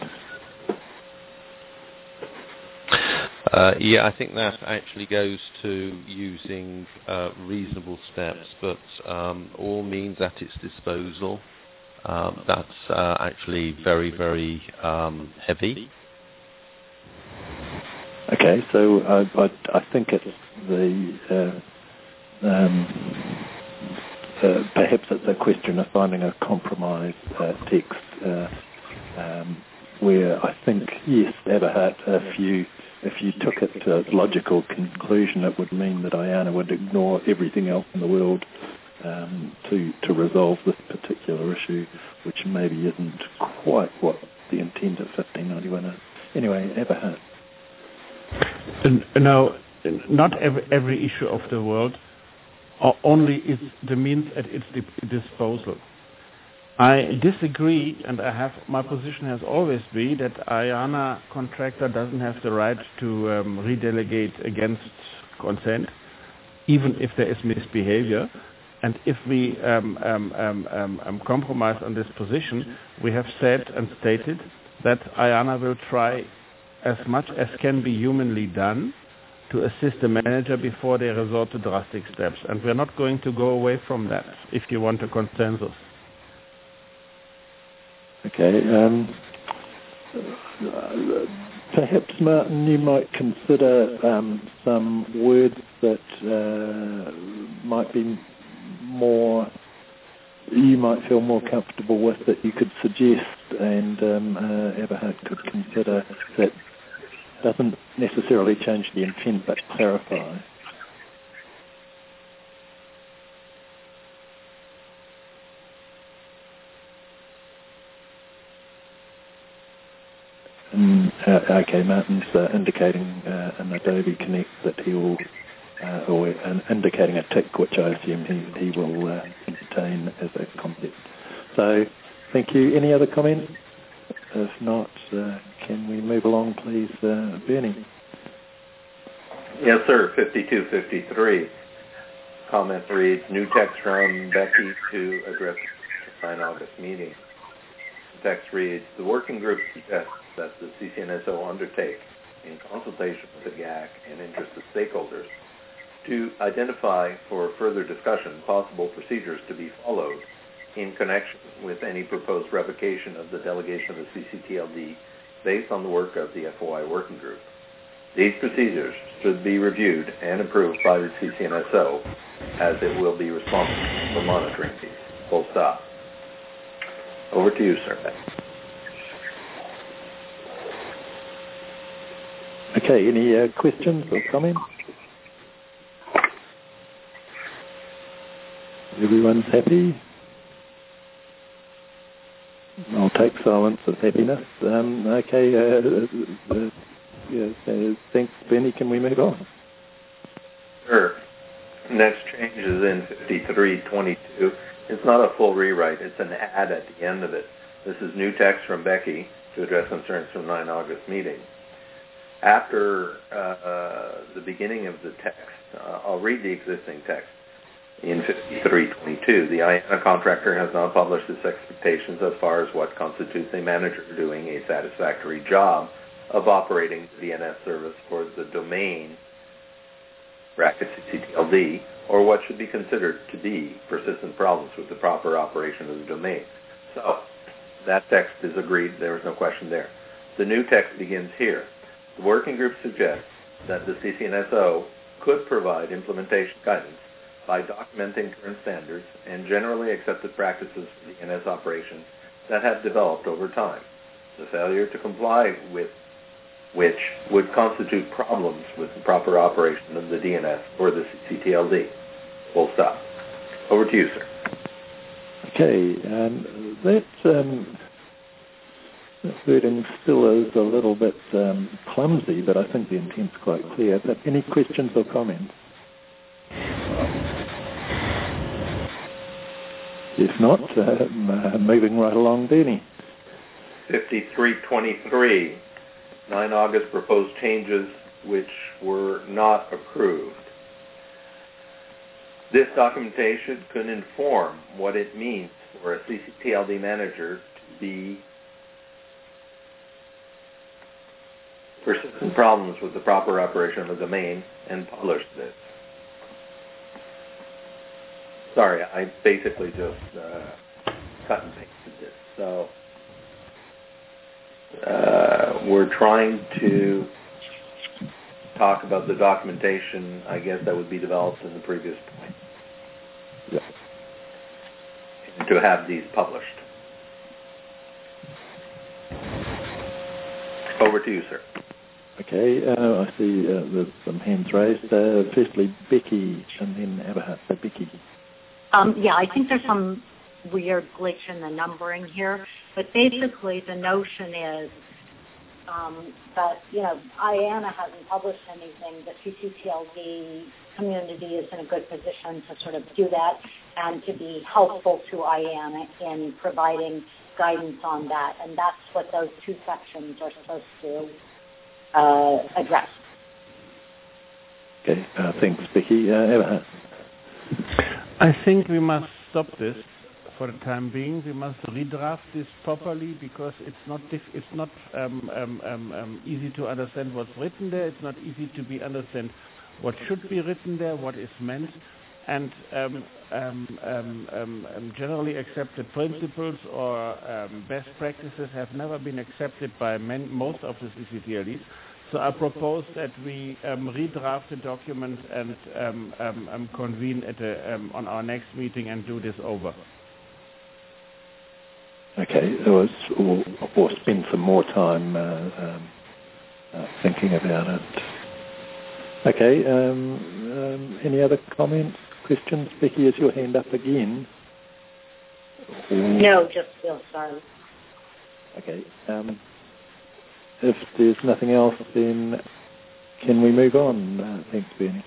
Uh, yeah, I think that actually goes to using uh, reasonable steps, but um, all means at its disposal. Um, that's uh, actually very, very um, heavy. Okay, so I, I, I think it's the uh, um, uh, perhaps it's a question of finding a compromise uh, text uh, um, where I think yes, Eberhard, if you if you took it to its logical conclusion, it would mean that I A N A would ignore everything else in the world um, to to resolve this particular issue, which maybe isn't quite what the intent of fifteen ninety-one is. Anyway, Eberhard. No, not every, every issue of the world, or only is the means at its disposal. I disagree, and I have my position has always been that I A N A contractor doesn't have the right to um, redelegate against consent, even if there is misbehavior. And if we um, um, um, um, um, compromise on this position, we have said and stated that I A N A will try as much as can be humanly done to assist the manager before they resort to drastic steps. And we're not going to go away from that if you want a consensus. Okay. Um, perhaps, Martin, you might consider um, some words that uh, might be more, you might feel more comfortable with, that you could suggest, and um, uh, Eberhard could consider, that doesn't necessarily change the intent but clarify. Um, uh, okay, Martin's uh, indicating uh, an Adobe Connect that he will, uh, or uh, indicating a tick, which I assume he, he will uh, entertain as a concept. So, thank you. Any other comments? If not, uh, can we move along, please, uh, Bernie? Yes, sir. fifty-two fifty-three. Comment reads, new text from Becky to address the nine August meeting. The text reads, the working group suggests that the C C N S O undertake, in consultation with the G A C and interested stakeholders, to identify for further discussion possible procedures to be followed in connection with any proposed revocation of the delegation of the C C T L D based on the work of the F O I working group. These procedures should be reviewed and approved by the C C N S O, as it will be responsible for monitoring these. Full stop. Over to you, sir. Okay, any uh, questions or comments? Everyone's happy? I'll take silence as happiness. Um, okay, uh, uh, yeah, uh, thanks, Benny. Can we move on? Sure. Next change is in fifty-three twenty-two. It's not a full rewrite. It's an add at the end of it. This is new text from Becky to address concerns from the nine August meeting. After uh, uh, the beginning of the text, uh, I'll read the existing text. In fifty-three twenty-two, the I A N A contractor has now published its expectations as far as what constitutes a manager doing a satisfactory job of operating the D N S service for the domain, bracket C C T L D, or what should be considered to be persistent problems with the proper operation of the domain. So, that text is agreed. There is no question there. The new text begins here. The working group suggests that the C C N S O could provide implementation guidance by documenting current standards and generally accepted practices for D N S operations that have developed over time. The failure to comply with which would constitute problems with the proper operation of the D N S or the C C T L D. Full stop. Over to you, sir. Okay, um, that, um, that wording still is a little bit um, clumsy, but I think the intent's quite clear. But any questions or comments? If not, uh, moving right along, Benny. fifty-three twenty-three, nine August proposed changes which were not approved. This documentation could inform what it means for a C C T L D manager to be persistent problems with the proper operation of the domain and publish this. Sorry, I basically just uh, cut and pasted this. So uh, we're trying to talk about the documentation, I guess, that would be developed in the previous point. Yeah. And to have these published. Over to you, sir. Okay, uh, I see uh, there's some hands raised. Uh, firstly, Becky, and then Eberhard. So Becky. Um, yeah, I think there's some weird glitch in the numbering here, but basically the notion is um, that, you know, I A N A hasn't published anything. The C C T L D community is in a good position to sort of do that and to be helpful to I A N A in providing guidance on that, and that's what those two sections are supposed to uh, address. Okay, uh, thanks, Becky. Uh, Eberhard. I think we must stop this for the time being. We must redraft this properly because it's not dif- it's not um, um, um, um, easy to understand what's written there. It's not easy to be understand what should be written there, what is meant, and um, um, um, um, um, generally accepted principles or um, best practices have never been accepted by men, most of the C C T L Ds. So I propose that we um, redraft the document and um, um, um, convene at a, um, on our next meeting and do this over. Okay, or, or, or spend some more time uh, um, uh, thinking about it. Okay, um, um, any other comments, questions? Becky, is your hand up again? No, just Bill, sorry. Okay. Um, If there's nothing else, then can we move on? Uh, thanks, Bernie.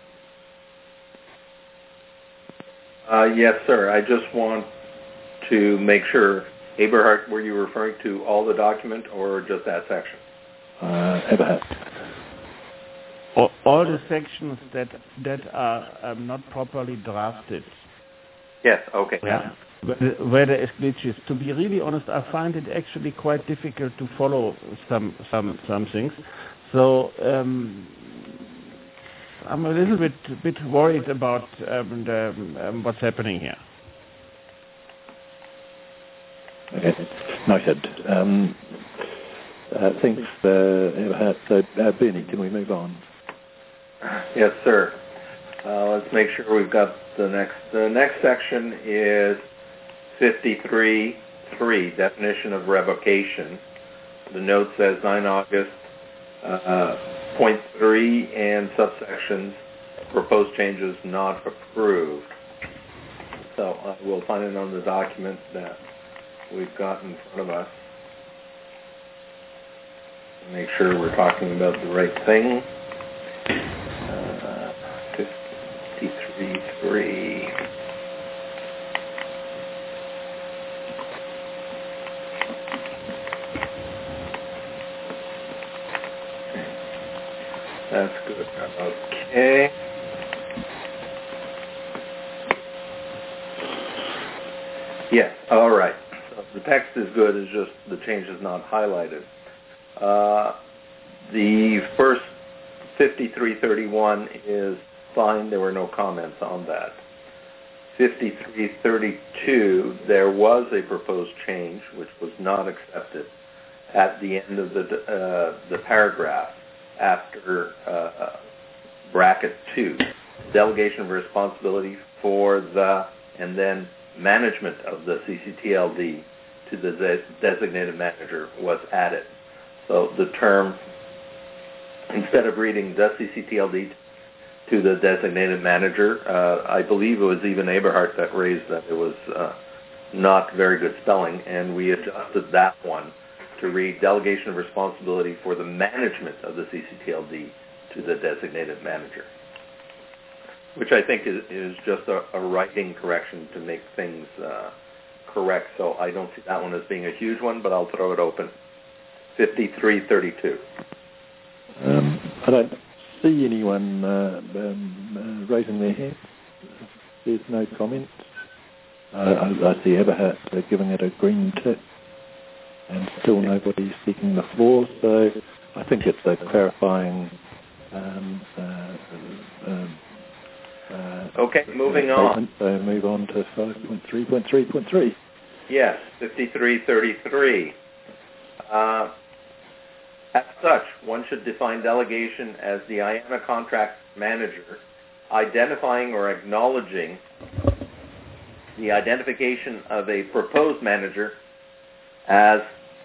Uh, yes, sir. I just want to make sure. Eberhard, were you referring to all the document or just that section? Uh, Eberhard. All, all the sections that that are um, not properly drafted. Yes, okay. Yeah. Where there is glitches. To be really honest, I find it actually quite difficult to follow some some some things. So um, I'm a little bit bit worried about um, the, um, what's happening here. Okay, noted. Um, Uh, thanks, uh, Eberhard. So, uh, Bernie, can we move on? Yes, sir. Uh, let's make sure we've got the next. The next section is fifty-three three, definition of revocation. The note says nine August, uh, point three and subsections, proposed changes not approved. So uh, we'll find it on the document that we've got in front of us. Make sure we're talking about the right thing. Uh, fifty-three three. That's good. Okay. Yes, all right. So the text is good, it's just the change is not highlighted. Uh, the first fifty-three thirty-one is fine. There were no comments on that. fifty-three thirty-two, there was a proposed change which was not accepted at the end of the uh, the paragraph after uh, bracket two, delegation of responsibility for the and then management of the C C T L D to the de- designated manager was added. So the term, instead of reading the C C T L D to the designated manager, uh, I believe it was even Eberhard that raised that it was uh, not very good spelling, and we adjusted that one to read delegation of responsibility for the management of the C C T L D to the designated manager, which I think is, is just a, a writing correction to make things uh, correct. So I don't see that one as being a huge one, but I'll throw it open. fifty-three thirty-two. Um, I don't see anyone uh, um, uh, raising their hand. There's no comment. Uh, I, I see Eberhard uh, giving it a green tick, and still nobody seeking the floor. So I think it's a clarifying. Um, uh, um, uh, okay, moving on. So move on to five point three point three point three. Yes, fifty-three thirty-three. Uh, as such, one should define delegation as the I A N A contract manager identifying or acknowledging the identification of a proposed manager as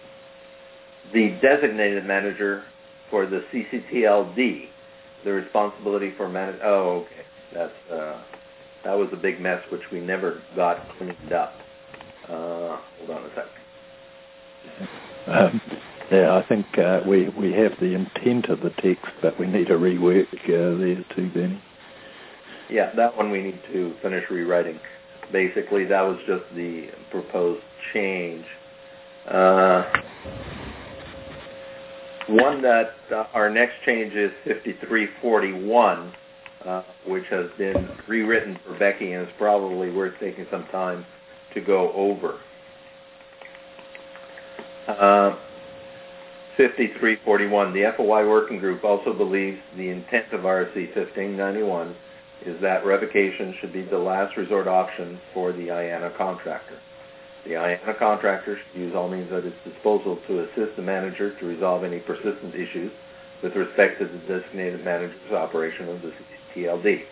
the designated manager for the C C T L D, the responsibility for manage. Oh, okay, that's uh, that was a big mess which we never got cleaned up. Uh, hold on a second. Um, yeah, I think uh, we we have the intent of the text, but we need a rework uh, there too, Benny. Yeah, that one we need to finish rewriting. Basically, that was just the proposed change. Uh, one that uh, our next change is fifty-three forty-one, uh, which has been rewritten for Becky, and it's probably worth taking some time to go over. Uh, fifty-three forty-one, the F O I working group also believes the intent of R S C fifteen ninety-one is that revocation should be the last resort option for the I A N A contractor. The I A N A contractor should use all means at its disposal to assist the manager to resolve any persistent issues with respect to the designated manager's operation of the C C T L D.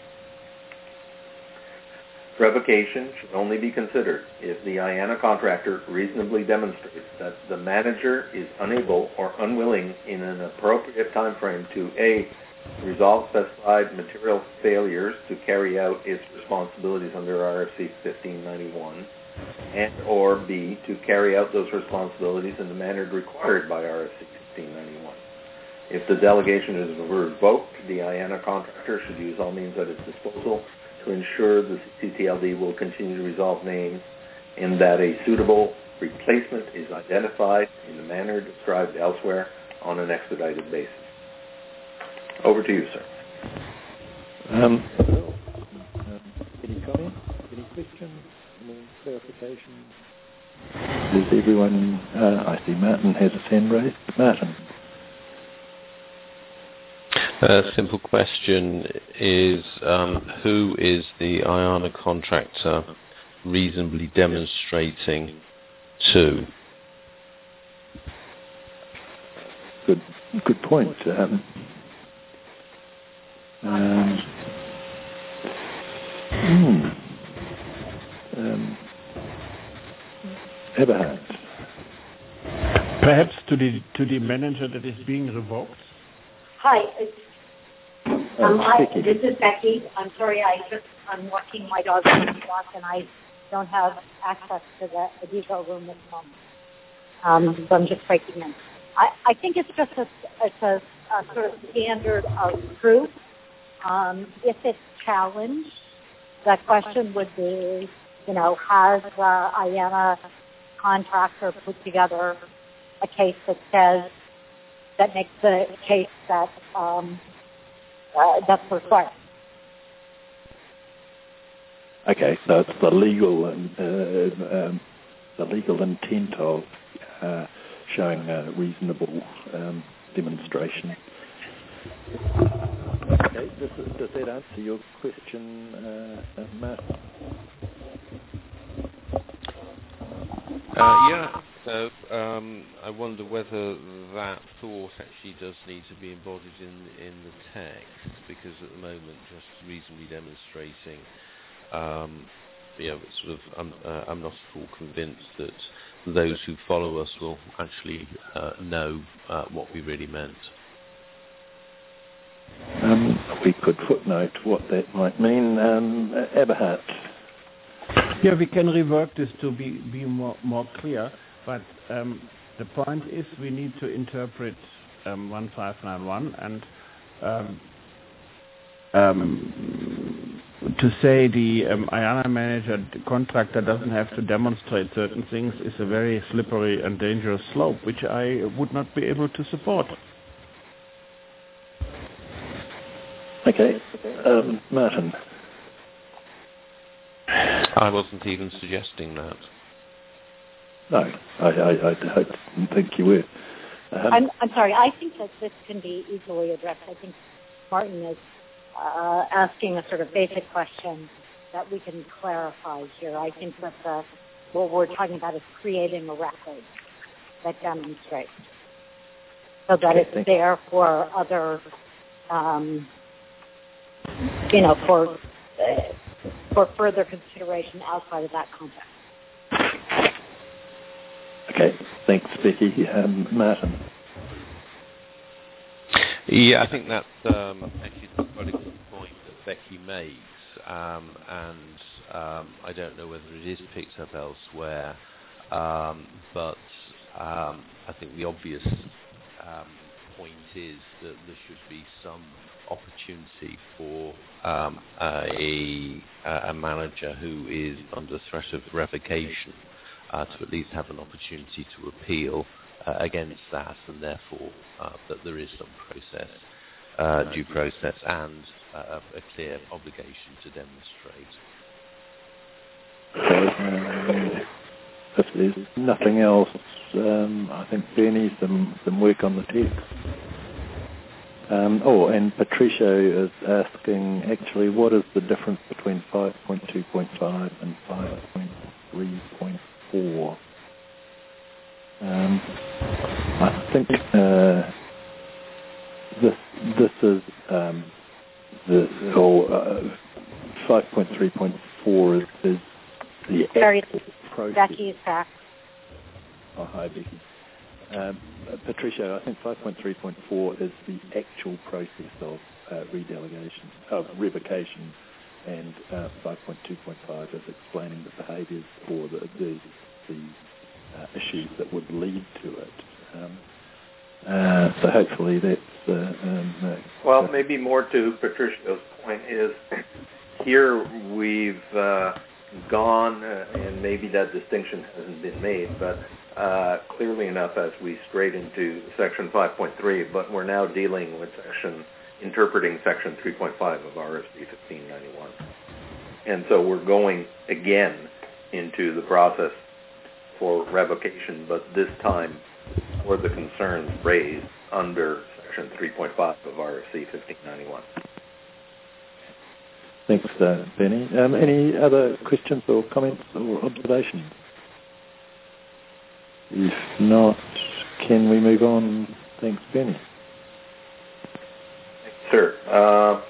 Revocation should only be considered if the I A N A contractor reasonably demonstrates that the manager is unable or unwilling in an appropriate time frame to A, resolve specified material failures to carry out its responsibilities under R F C fifteen ninety-one, and or B, to carry out those responsibilities in the manner required by R F C fifteen ninety-one. If the delegation is revoked, the I A N A contractor should use all means at its disposal to ensure the C C T L D will continue to resolve names and that a suitable replacement is identified in the manner described elsewhere on an expedited basis. Over to you, sir. Um, well, um, any comments? Any questions? Any clarifications? Does everyone... Uh, I see Martin has his hand raised. Martin. A simple question is, um, who is the I A N A contractor reasonably demonstrating to? good good point. Um, um, hmm. um, Eberhard. Perhaps to the to the manager that is being revoked. Hi, it's, Oh, um, I, Becky. this is Becky. I'm sorry, I just I'm walking my dog on the walk and I don't have access to the, the depot room at the moment. Um, so I'm just breaking in. I, I think it's just a, it's a, a sort of standard of proof. Um, if it's challenged, the question would be, you know, has the I A N A contractor put together a case that says, that makes the case that um, uh, that's required. Okay, so it's the legal and uh, um, the legal intent of uh, showing a reasonable um, demonstration. Okay, does, does that answer your question, uh, uh, Matt? Uh, yeah. So um, I wonder whether that thought actually does need to be embodied in in the text, because at the moment, just reasonably demonstrating. Um, you know, sort of, I'm, uh, I'm not at all convinced that those who follow us will actually uh, know uh, what we really meant. Um, we could footnote what that might mean. Um, Eberhard. Yeah, we can rework this to be, be more, more clear, but um, the point is we need to interpret um, one five nine one, and um, um, to say the um, I A N A manager, the contractor doesn't have to demonstrate certain things is a very slippery and dangerous slope, which I would not be able to support. Okay, um, Martin. I wasn't even suggesting that. No, I, I, I, I didn't think you were. Um, I'm, I'm sorry, I think that this can be easily addressed. I think Martin is uh, asking a sort of basic question that we can clarify here. I think that the, what we're talking about is creating a record that demonstrates so that okay, it's there for other, um, you know, for uh, for further consideration outside of that context. Okay, thanks, Becky. Um, Martin. Yeah, I think that's um, actually a very good point that Becky makes, um, and um, I don't know whether it is picked up elsewhere, um, but um, I think the obvious um, point is that there should be some opportunity for um, a, a manager who is under threat of revocation uh, to at least have an opportunity to appeal uh, against that, and therefore uh, that there is some process, uh, due process, and uh, a clear obligation to demonstrate. Okay, um, if there's nothing else, um, I think Bernie some some work on the text. Um, oh, and Patricio is asking, actually, what is the difference between five point two point five and five point three point four? Um, I think uh, this this is um, the oh, uh, five point three point four is, is the Sorry, process. Becky is back. Oh, hi, Becky. Um, Patricia, I think five point three point four is the actual process of uh, redelegation, of revocation, and uh, five point two point five is explaining the behaviours or the the, the uh, issues that would lead to it. Um, uh, so hopefully that's... Uh, um, uh, well, maybe more to Patricia's point is here we've uh, gone, uh, and maybe that distinction hasn't been made, but Uh, clearly enough as we strayed into section five point three, but we're now dealing with section, interpreting section three point five of R S D fifteen ninety-one. And so we're going again into the process for revocation, but this time for the concerns raised under section three point five of R S D fifteen ninety-one. Thanks, uh, Benny. Um, any other questions or comments or observations? If not, can we move on Thanks, Benny. Sir, uh,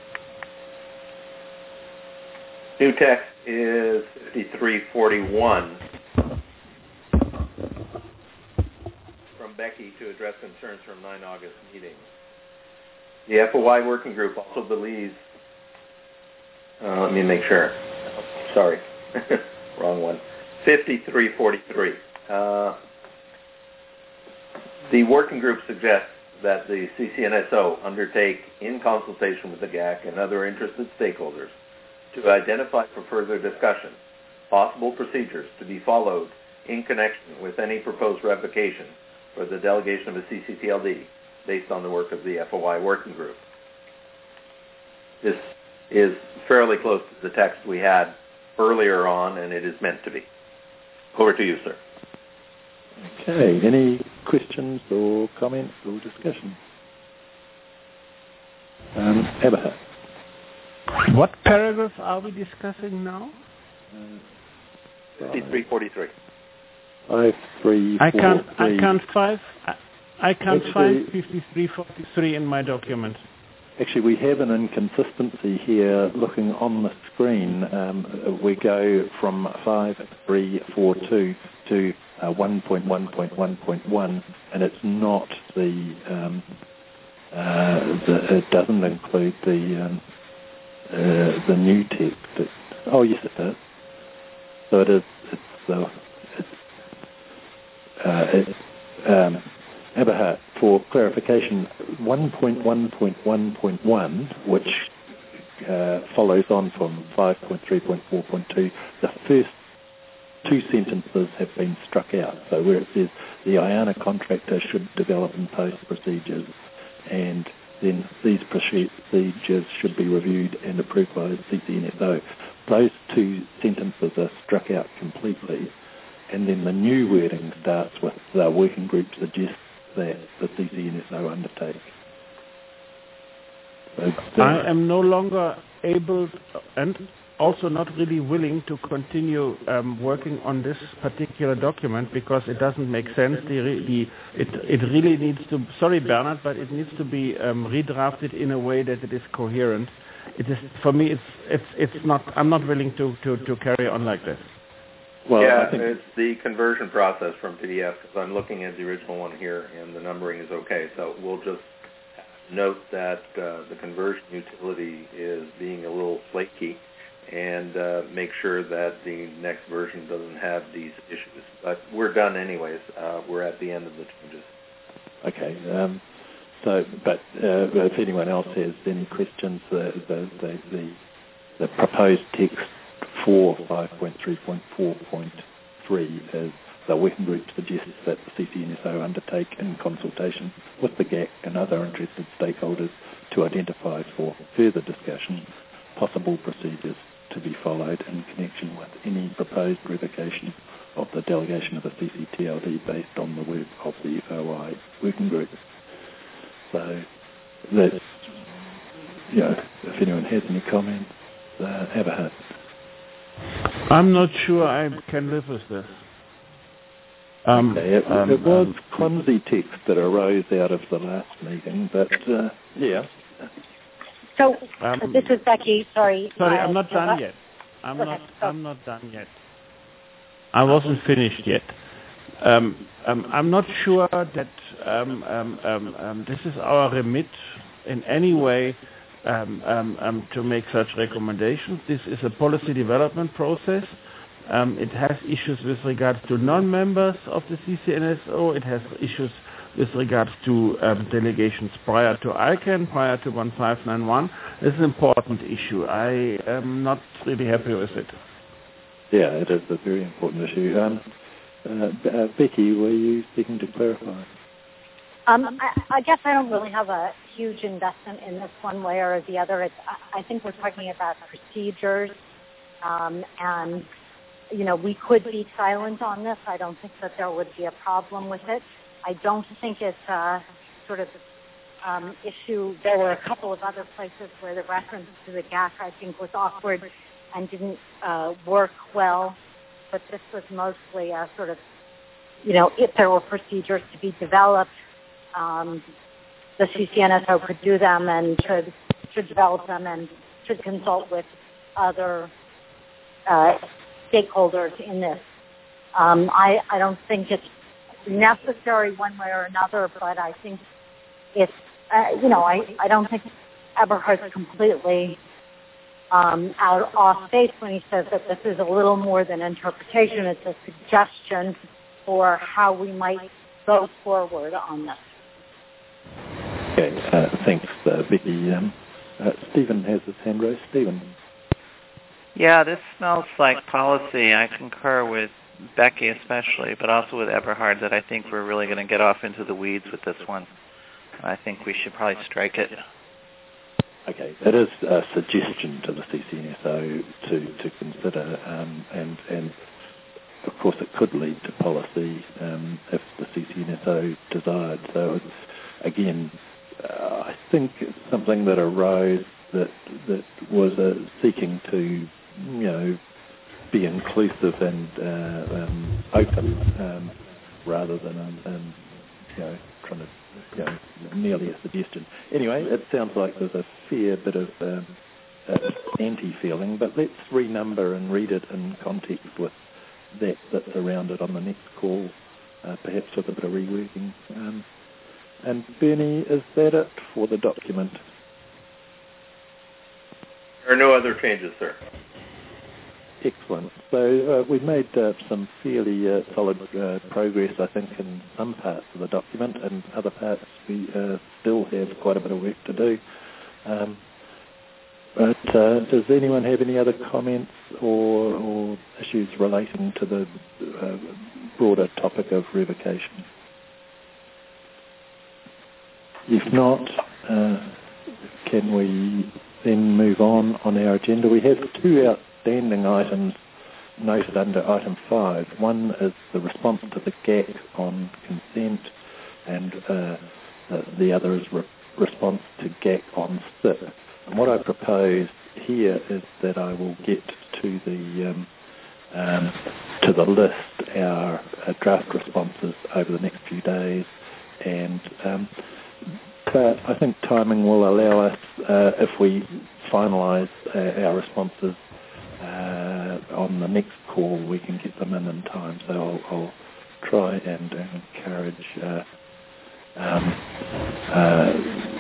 new text is fifty-three forty-one from Becky to address concerns from nine August meeting. The F O I working group also believes, uh, let me make sure, sorry, wrong one, fifty-three forty-three. Uh, the working group suggests that the C C N S O undertake, in consultation with the G A C and other interested stakeholders, to identify for further discussion possible procedures to be followed in connection with any proposed revocation for the delegation of a C C T L D based on the work of the F O I working group. This is fairly close to the text we had earlier on, and it is meant to be. Over to you, sir. Okay, any questions or comments or discussion? Um, Eberhard. What paragraph are we discussing now? fifty-three forty-three. Five, three, I four, can't. three. I can't find. I, I can't Actually, find fifty-three forty-three in my document. Actually, we have an inconsistency here. Looking on the screen, um, we go from five three four two to uh, one point one point one point one, and it's not the. Um, uh, the it doesn't include the um, uh, the new text. It, oh yes, it does. So it is. It's the. It's, uh, it's um, Eberhard, for clarification, one point one point one point one, which uh, follows on from five point three point four point two, the first two sentences have been struck out. So where it says the I A N A contractor should develop and post procedures, and then these procedures should be reviewed and approved by the C C N S O, those two sentences are struck out completely, and then the new wording starts with the working group suggests that the C C N S O undertake. So I am no longer able and also not really willing to continue um, working on this particular document because it doesn't make sense. The, the, it, it really needs to, sorry Bernard, but it needs to be um, redrafted in a way that it is coherent. It is, for me, it's, it's, it's not, I'm not willing to, to, to carry on like this. Well, yeah, I think it's the conversion process from P D F, because I'm looking at the original one here, and the numbering is okay. So we'll just note that uh, the conversion utility is being a little flaky, and uh, make sure that the next version doesn't have these issues. But we're done anyways. Uh, we're at the end of the changes. Okay. Um, so, but uh, if anyone else has any questions, the the the, the, the proposed text for five point three point four point three is the working group suggests that the C C N S O undertake in consultation with the G A C and other interested stakeholders to identify for further discussion possible procedures to be followed in connection with any proposed revocation of the delegation of a C C T L D based on the work of the F O I working group. So that's, you know, if anyone has any comments, uh, Eberhard. I'm not sure I can live with this. Um, okay, it, um, it was um, clumsy text that arose out of the last meeting, but uh, yeah. So um, this is Becky. Sorry. Sorry, uh, I'm not done what? yet. I'm Go not. ahead. Go. I'm not done yet. I wasn't finished yet. Um, um, I'm not sure that um, um, um, um, this is our remit in any way. Um, um, um, to make such recommendations. This is a policy development process. Um, it has issues with regards to non-members of the C C N S O. It has issues with regards to um, delegations prior to I C A N, prior to one five nine one. It's an important issue. I am not really happy with it. Yeah, it is a very important issue. Um, uh, uh, Becky, were you seeking to clarify? Um, I, I guess I don't really have a huge investment in this one way or the other. It's, I, I think we're talking about procedures, um, and, you know, we could be silent on this. I don't think that there would be a problem with it. I don't think it's a sort of um, issue. There were a couple of other places where the reference to the G A C, I think, was awkward and didn't uh, work well, but this was mostly a sort of, you know, if there were procedures to be developed, um, the C C N S O could do them and should should develop them and should consult with other uh, stakeholders in this. Um, I, I don't think it's necessary one way or another, but I think it's, uh, you know, I, I don't think Eberhard's completely um, out off base when he says that this is a little more than interpretation. It's a suggestion for how we might go forward on this. Okay, uh, thanks, uh, Becky. Um, uh, Stephen has his hand raised. Stephen. Yeah, this smells like policy. I concur with Becky especially, but also with Eberhard, that I think we're really going to get off into the weeds with this one. I think we should probably strike it. Okay, it is a suggestion to the C C N S O to, to consider, um, and, and of course it could lead to policy um, if the C C N S O desired. So it's, again, uh, I think it's something that arose that, that was uh, seeking to, you know, be inclusive and uh, um, open um, rather than um, um, you know trying to you know merely a suggestion. Anyway, it sounds like there's a fair bit of um, uh, anti-feeling, but let's renumber and read it in context with that that's around it on the next call, uh, perhaps with a bit of reworking. Um, and Bernie, is that it for the document? There are no other changes, sir. Excellent. So uh, we've made uh, some fairly uh, solid uh, progress, I think, in some parts of the document, and other parts we uh, still have quite a bit of work to do. Um, but uh, does anyone have any other comments or, or issues relating to the uh, broader topic of revocation? If not, uh, can we then move on on our agenda? We have two outstanding items noted under item five. One is the response to the G A C on consent, and uh, uh, the other is re- response to G A C on S I P. And what I propose here is that I will get to the um, um, to the list our uh, draft responses over the next few days, and um, but I think timing will allow us, uh, if we finalise uh, our responses uh, on the next call, we can get them in in time. So I'll, I'll try and encourage, uh, um, uh,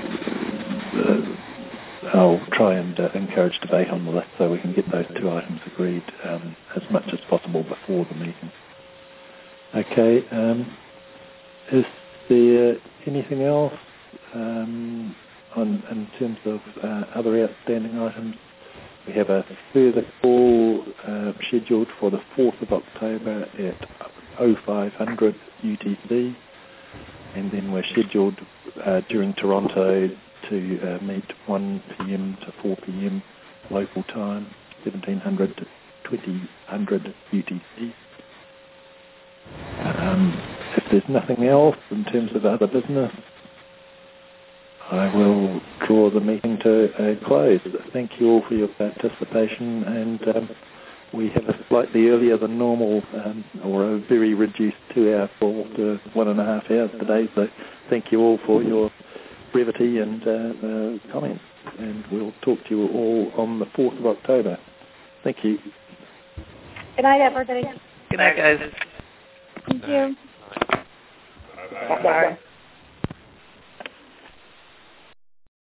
uh, I'll try and uh, encourage debate on the list so we can get those two items agreed um, as much as possible before the meeting. Okay. Um, is there anything else? Um, on, in terms of uh, other outstanding items, we have a further call uh, scheduled for the fourth of October at oh five hundred U T C, and then we're scheduled uh, during Toronto to uh, meet one p.m. to four p.m. local time, seventeen hundred to twenty hundred U T C. Um, if there's nothing else in terms of other business, I will draw the meeting to a close. Thank you all for your participation, and um, we have a slightly earlier than normal um, or a very reduced two-hour call to one and a half hours today, so thank you all for your brevity and uh, uh, comments, and we'll talk to you all on the fourth of October. Thank you. Good night, everybody. Good night, guys. Thank you. Bye-bye. Bye-bye.